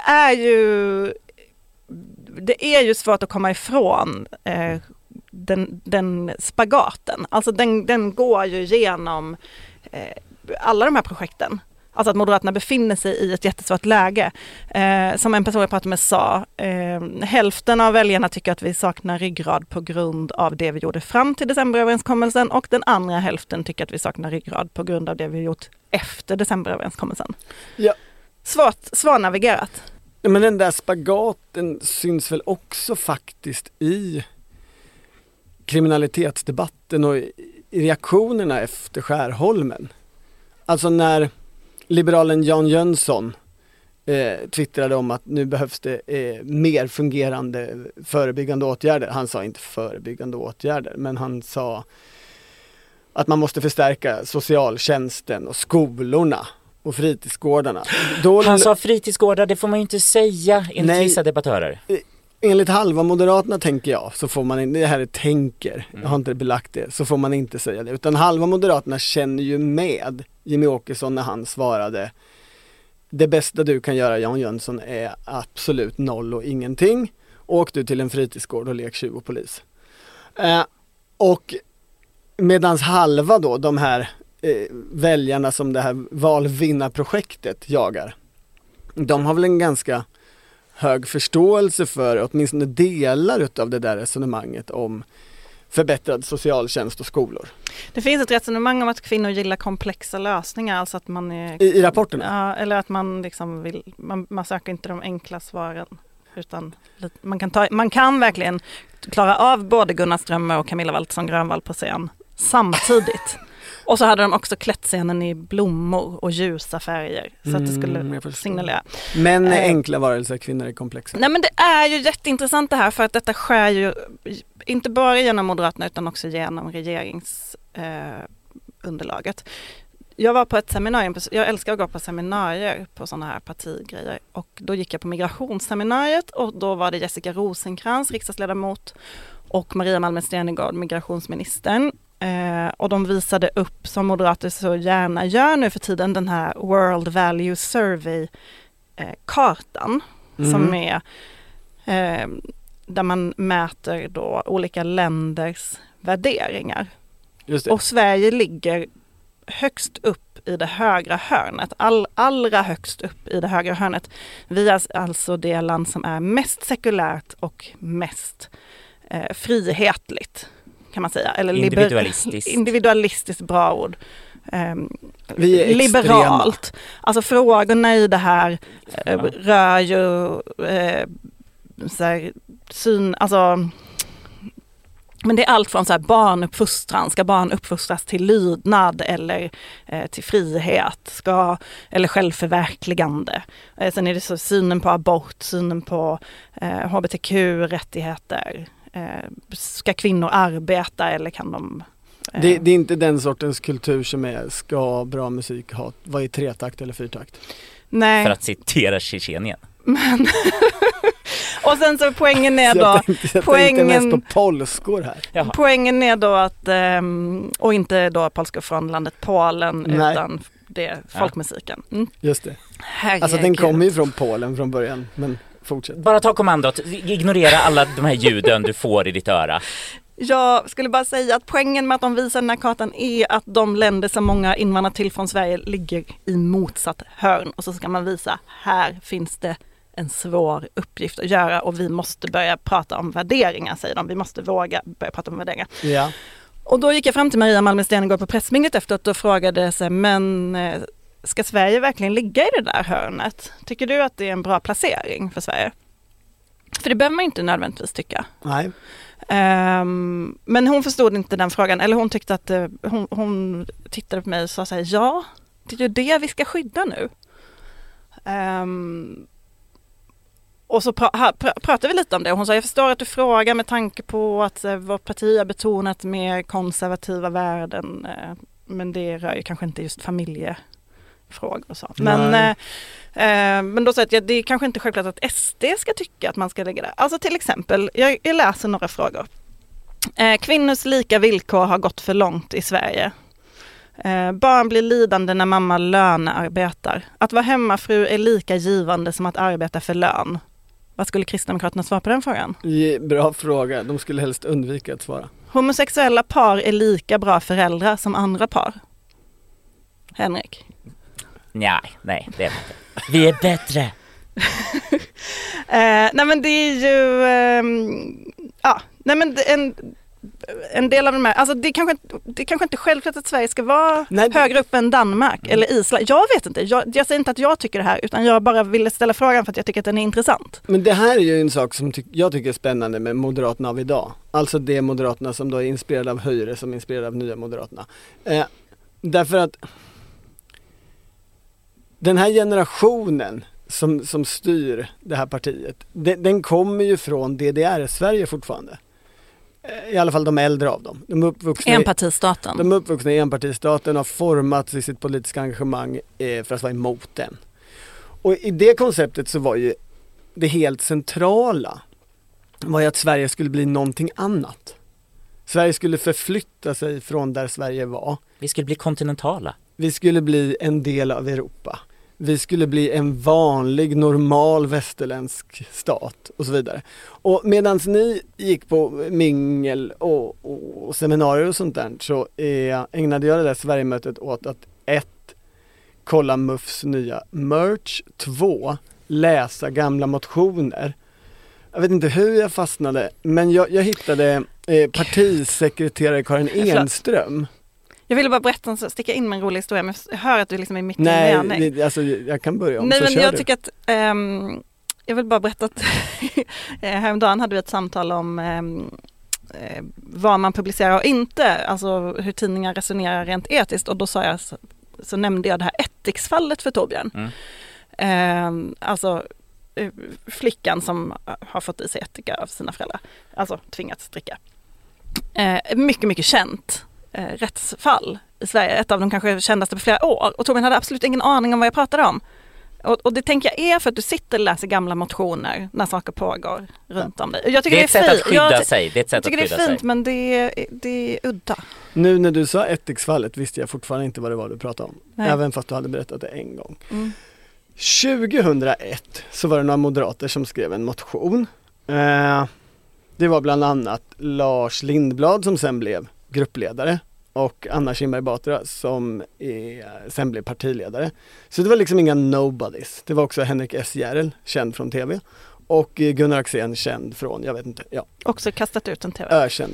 är ju svårt att komma ifrån den spagaten. Alltså den går ju genom alla de här projekten. Alltså att Moderaterna befinner sig i ett jättesvårt läge. Som en person jag pratade med sa, hälften av väljarna tycker att vi saknar ryggrad på grund av det vi gjorde fram till decemberöverenskommelsen, och den andra hälften tycker att vi saknar ryggrad på grund av det vi gjort efter decemberöverenskommelsen. Ja. Svårnavigerat. Ja, men den där spagaten syns väl också faktiskt i kriminalitetsdebatten och i reaktionerna efter Skärholmen. Alltså när liberalen Jan Jönsson twittrade om att nu behövs det mer fungerande förebyggande åtgärder. Han sa inte förebyggande åtgärder, men han sa att man måste förstärka socialtjänsten och skolorna och fritidsgårdarna. Han sa fritidsgårdar, det får man ju inte säga enligt vissa debattörer. Enligt halva Moderaterna tänker jag, så får man inte, det här är tänker, jag har inte belagt det, så får man inte säga det. Utan halva Moderaterna känner ju med Jimmy Åkesson när han svarade: det bästa du kan göra, Jan Jönsson, är absolut noll och ingenting. Åk du till en fritidsgård och lek tjuv och polis. Och medans halva då, de här väljarna som det här valvinnarprojektet jagar, de har väl en ganska hög förståelse för åtminstone delar av det där resonemanget om förbättrad socialtjänst och skolor. Det finns ett resonemang om att kvinnor gillar komplexa lösningar, alltså att man är, i rapporterna. Ja, eller att man liksom vill, man söker inte de enkla svaren, utan man kan verkligen klara av både Gunnar Strömmer och Camilla Waltersson Grönvall på scen samtidigt. Och så hade de också klätt scenen i blommor och ljusa färger så att det skulle signalera. Men enkla varelser, kvinnor är komplexa. Nej, men det är ju jätteintressant det här, för att detta skär ju inte bara genom Moderaterna utan också genom regeringsunderlaget. Jag var på ett seminarium, jag älskar att gå på seminarier på sådana här partigrejer, och då gick jag på migrationsseminariet och då var det Jessica Rosencrantz, riksdagsledamot, och Maria Malmö Stenergard, migrationsministern. Och de visade upp, som moderater så gärna gör nu för tiden, den här World Value Survey-kartan som är där man mäter då olika länders värderingar. Just det. Och Sverige ligger högst upp i det högra hörnet, allra högst upp i det högra hörnet. Vi är alltså det land som är mest sekulärt och mest frihetligt, kan man säga. Eller individualistiskt, bra ord. Vi är liberalt. Extrema. Alltså frågorna i det här rör ju så här, men det är allt från så här barnuppfostran, ska barn uppfostras till lydnad eller till frihet, eller självförverkligande. Sen är det så synen på abort, synen på hbtq-rättigheter. Ska kvinnor arbeta eller kan de... Det är inte den sortens kultur som är, ska bra musik ha, vad är 3-takt eller 4-takt? Nej. För att citera Tjetjenien. Men och sen så poängen är då... Jag tänkte mest på polskor här. Jaha. Poängen är då att, och inte då polskor från landet Polen, nej, utan det är folkmusiken. Just det. Herregud. Alltså den kommer ju från Polen från början, men fortsätt. Bara ta kommandot, ignorera alla de här ljuden du får i ditt öra. Jag skulle bara säga att poängen med att de visar den här kartan är att de länder som många invandrar till från Sverige ligger i motsatt hörn. Och så ska man visa, här finns det en svår uppgift att göra och vi måste börja prata om värderingar, säger de. Vi måste våga börja prata om värderingar. Ja. Och då gick jag fram till Maria Malmö Stenergard på pressminglet efteråt och frågade sig, men ska Sverige verkligen ligga i det där hörnet? Tycker du att det är en bra placering för Sverige? För det behöver man inte nödvändigtvis tycka. Nej. Men hon förstod inte den frågan, eller hon tyckte att hon tittade på mig och sa så här, ja, det är ju det vi ska skydda nu. Och så pratade vi lite om det och hon sa, jag förstår att du frågar med tanke på att vårt parti har betonat mer konservativa värden, men det rör ju kanske inte just familjefrågor och så. Men då sa jag att det är kanske inte självklart att SD ska tycka att man ska lägga där. Alltså till exempel, jag läser några frågor. Kvinnors lika villkor har gått för långt i Sverige. Barn blir lidande när mamma lönearbetar. Att vara hemmafru är lika givande som att arbeta för lön. Vad skulle Kristdemokraterna svara på den frågan? Bra fråga. De skulle helst undvika att svara. Homosexuella par är lika bra föräldrar som andra par. Henrik? Nej, det är inte. Vi är bättre. Nej men det är ju en del av de här, alltså det kanske inte självklart att Sverige ska vara högre upp än Danmark eller Island. Jag vet inte, jag säger inte att jag tycker det här, utan jag bara ville ställa frågan för att jag tycker att den är intressant. Men det här är ju en sak som jag tycker är spännande med Moderaterna av idag. Alltså det Moderaterna som då är inspirerade av Höjre, som är inspirerade av Nya Moderaterna. Därför att den här generationen som styr det här partiet, den kommer ju från DDR-Sverige fortfarande. I alla fall de äldre av dem. De är uppvuxna i enpartistaten och har formats i sitt politiska engagemang för att vara emot den. Och i det konceptet så var ju det helt centrala var ju att Sverige skulle bli någonting annat. Sverige skulle förflytta sig från där Sverige var. Vi skulle bli kontinentala. Vi skulle bli en del av Europa. Vi skulle bli en vanlig, normal västerländsk stat och så vidare. Och medan ni gick på mingel och seminarier och sånt där, så ägnade jag det där Sverigemötet åt att 1. kolla MUFs nya merch, 2. läsa gamla motioner. Jag vet inte hur jag fastnade, men jag hittade partisekreterare Karin Enström. Jag ville bara berätta, sticka in med en rolig historia, men jag hör att du liksom är mitt i en mening. Nej, alltså jag kan börja om. Nej, så men kör jag du. tycker att jag vill bara berätta att häromdagen hade vi ett samtal om vad man publicerar och inte, alltså hur tidningar resonerar rent etiskt, och då sa jag, så nämnde jag det här ättiksfallet för Torbjörn. Alltså flickan som har fått i sig ättika av sina föräldrar, alltså tvingats dricka. Mycket, mycket känt rättsfall i Sverige, ett av de kanske kändaste på flera år, och Torbjörn hade absolut ingen aning om vad jag pratade om. Och det tänker jag är för att du sitter och läser gamla motioner när saker pågår runt om dig. Jag tycker det är ett sätt att skydda sig. Det är ett sätt att skydda sig. Det är fint, men det är udda. Nu när du sa ättiksfallet visste jag fortfarande inte vad det var du pratade om. Nej. Även fast du hade berättat det en gång. 2001 så var det några moderater som skrev en motion. Det var bland annat Lars Lindblad som sen blev gruppledare. Och Anna Kinberg Batra som sen blev partiledare. Så det var liksom inga nobodies. Det var också Henrik S. Järrel, känd från tv. Och Gunnar Axén, känd från, jag vet inte. Ja. Också kastat ut en tv. Ökänd.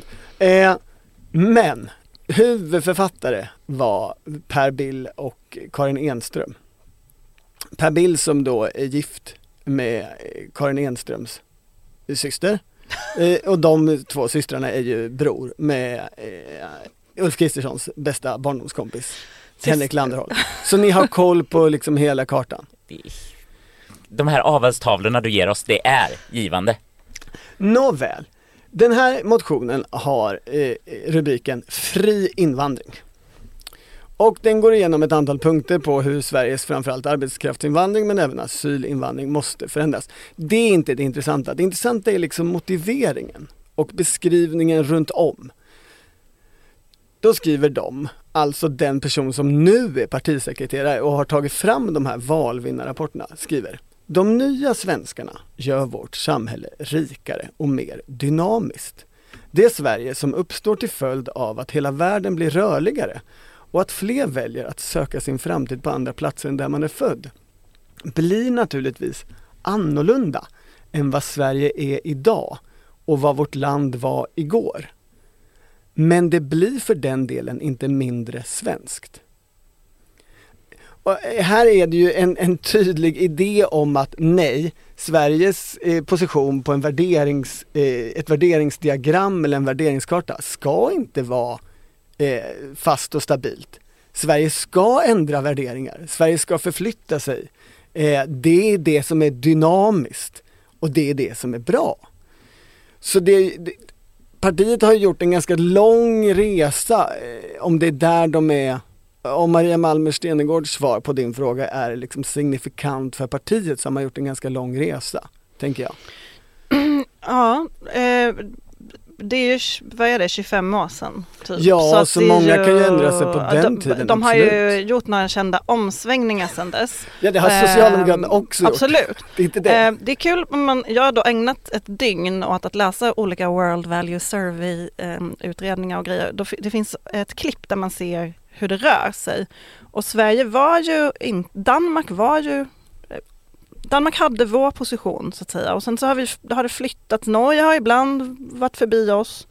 Men huvudförfattare var Per Bill och Karin Enström. Per Bill som då är gift med Karin Enströms syster. Och de två systrarna är ju bror med Ulf Kristerssons bästa barndomskompis Henrik Landerholm. Så ni har koll på liksom hela kartan. De här avelstavlorna du ger oss, det är givande. Nåväl, den här motionen har rubriken Fri invandring. Och den går igenom ett antal punkter på hur Sveriges framförallt arbetskraftsinvandring men även asylinvandring måste förändras. Det är inte det intressanta. Det intressanta är liksom motiveringen och beskrivningen runt om. Då skriver de, alltså den person som nu är partisekreterare och har tagit fram de här valvinnarrapporterna, skriver: de nya svenskarna gör vårt samhälle rikare och mer dynamiskt. Det Sverige som uppstår till följd av att hela världen blir rörligare och att fler väljer att söka sin framtid på andra platser än där man är född, blir naturligtvis annorlunda än vad Sverige är idag och vad vårt land var igår. Men det blir för den delen inte mindre svenskt. Och här är det ju en tydlig idé om att nej, Sveriges position på ett värderingsdiagram eller en värderingskarta ska inte vara fast och stabilt. Sverige ska ändra värderingar. Sverige ska förflytta sig. Det är det som är dynamiskt och det är det som är bra. Så partiet har gjort en ganska lång resa, om det är där de är. Om Maria Malmer Stenergårds svar på din fråga är liksom signifikant för partiet, så har man gjort en ganska lång resa, tänker jag. Ja, det är ju, vad är det, 25 år sedan? Typ. Ja, så många kan ju ändra sig på den tiden. De har ju gjort några kända omsvängningar sedan dess. Ja, det har Socialdemokraterna också gjort. Absolut. Det är inte det. Det är kul, men jag har då ägnat ett dygn åt att läsa olika World Value Survey utredningar och grejer. Det finns ett klipp där man ser hur det rör sig. Och Sverige var ju, Danmark hade vår position så att säga, och sen så har det flyttat. Norge har ibland varit förbi oss.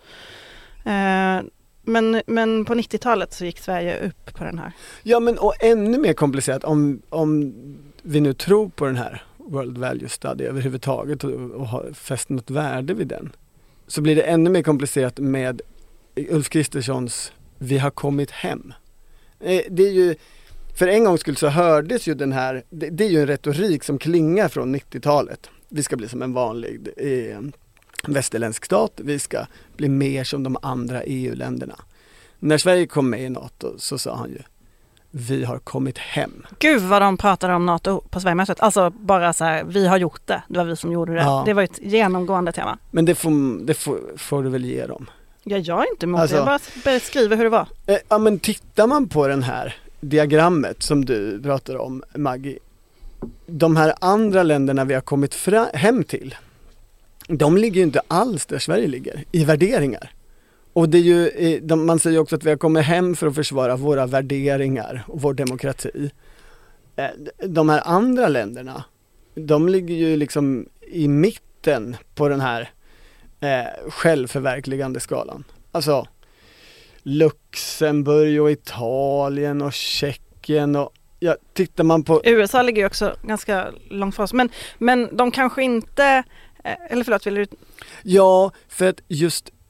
Men på 90-talet så gick Sverige upp på den här. Ja, men och ännu mer komplicerat om vi nu tror på den här World Value Study överhuvudtaget och har fäst något värde vid den, så blir det ännu mer komplicerat med Ulf Kristerssons "vi har kommit hem". Det är ju, för en gångs skull så hördes ju den här, det är ju en retorik som klingar från 90-talet. Vi ska bli som en vanlig västerländsk stat, vi ska bli mer som de andra EU-länderna. När Sverige kom med i NATO så sa han ju, vi har kommit hem. Gud vad de pratade om NATO på Sverigemötet. Alltså bara så här, vi har gjort det. Det var vi som gjorde det. Ja. Det var ett genomgående tema. Men det får du väl ge dem. Ja, jag är inte emot det. Jag bara beskriver hur det var. Ja, men tittar man på den här diagrammet som du pratar om, Maggie, de här andra länderna vi har kommit hem till, de ligger ju inte alls där Sverige ligger i värderingar. Och det är ju, man säger också att vi har kommit hem för att försvara våra värderingar och vår demokrati. De här andra länderna, de ligger ju liksom i mitten på den här självförverkligande skalan. Alltså Luxemburg och Italien och Tjeckien och tittar man på... USA ligger ju också ganska långt för oss, men de kanske inte... Eller förlåt, vill du... Ja, för att just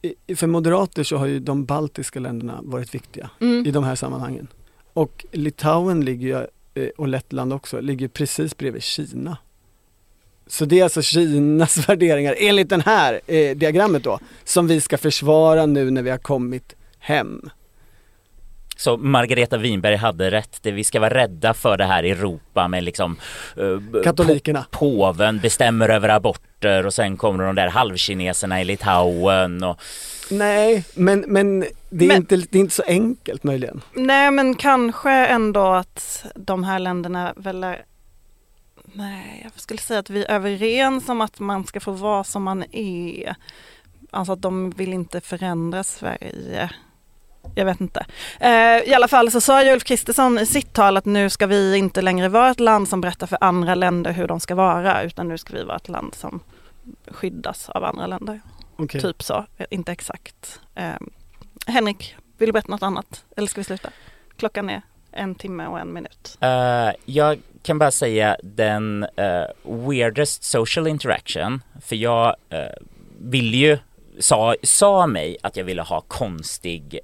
för moderater så har ju de baltiska länderna varit viktiga i de här sammanhangen. Och Litauen ligger ju, och Lettland också, ligger precis bredvid Kina. Så det är alltså Kinas värderingar enligt den här diagrammet då, som vi ska försvara nu när vi har kommit hem. Så Margareta Winberg hade rätt. Vi ska vara rädda för det här i Europa med liksom katolikerna. Påven bestämmer över aborter och sen kommer de där halvkineserna i Litauen. Och... Nej, men det är inte så enkelt möjligen. Nej, men kanske ändå att de här länderna väl är... Nej, jag skulle säga att vi är överens om att man ska få vara som man är. Alltså att de vill inte förändra Sverige. Jag vet inte. I alla fall så sa Ulf Kristersson i sitt tal att nu ska vi inte längre vara ett land som berättar för andra länder hur de ska vara, utan nu ska vi vara ett land som skyddas av andra länder. Okay. Typ så, inte exakt. Henrik, vill du berätta något annat? Eller ska vi sluta? Klockan är 1 timme och 1 minut. Jag kan bara säga den weirdest social interaction, för jag vill ju sa mig att jag ville ha konstig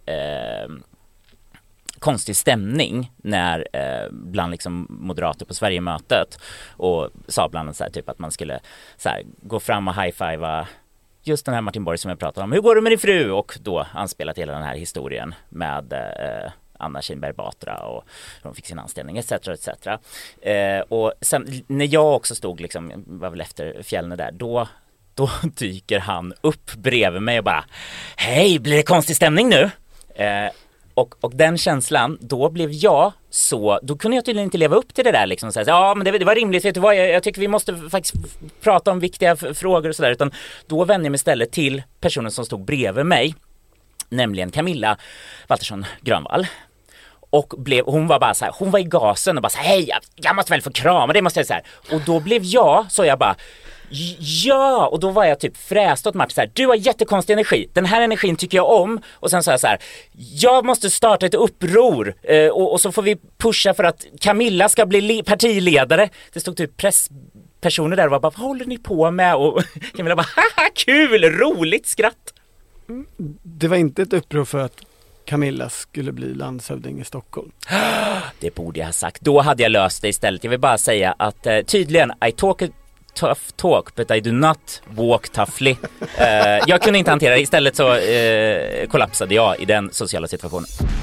stämning när bland liksom moderater på Sverigemötet, och sa bland annat så här, typ att man skulle så här, gå fram och high-fivea just den här Martin Borg som jag pratade om. Hur går det med din fru? Och då anspelat hela den här historien med Anna Kinberg Batra och de fick sin anställning etc. Och sen när jag också stod liksom, var väl efter Fjällne där, då dyker han upp bredvid mig och bara hej, blir det konstig stämning nu? Och den känslan, då blev jag så, då kunde jag tydligen inte leva upp till det där liksom, så här, ja men det var rimligt, vet du vad, jag tycker vi måste faktiskt prata om viktiga frågor och sådär, utan då vände jag mig istället till personen som stod bredvid mig, nämligen Camilla Waltersson Grönvall. Och hon var bara så här, hon var i gasen och bara så här, hej, jag måste väl få krama, det måste jag säga. Och då blev jag bara ja, och då var jag typ fräst åt Martin så här, du har jättekonstig energi, den här energin tycker jag om. Och sen sa jag så här, jag måste starta ett uppror och så får vi pusha för att Camilla ska bli partiledare. Det stod typ presspersoner där och var bara, vad håller ni på med? Och Camilla bara, haha, kul, roligt skratt. Det var inte ett uppror för att Camilla skulle bli landshövding i Stockholm. Det borde jag ha sagt. Då hade jag löst det istället. Jag vill bara säga att tydligen, I talk a tough talk but I do not walk toughly. Jag kunde inte hantera det. Istället så kollapsade jag i den sociala situationen.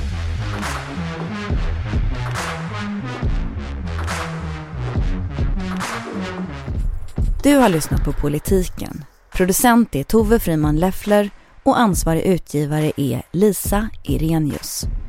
Du har lyssnat på Politiken. Producent är Tove Friman Leffler och ansvarig utgivare är Lisa Irenius.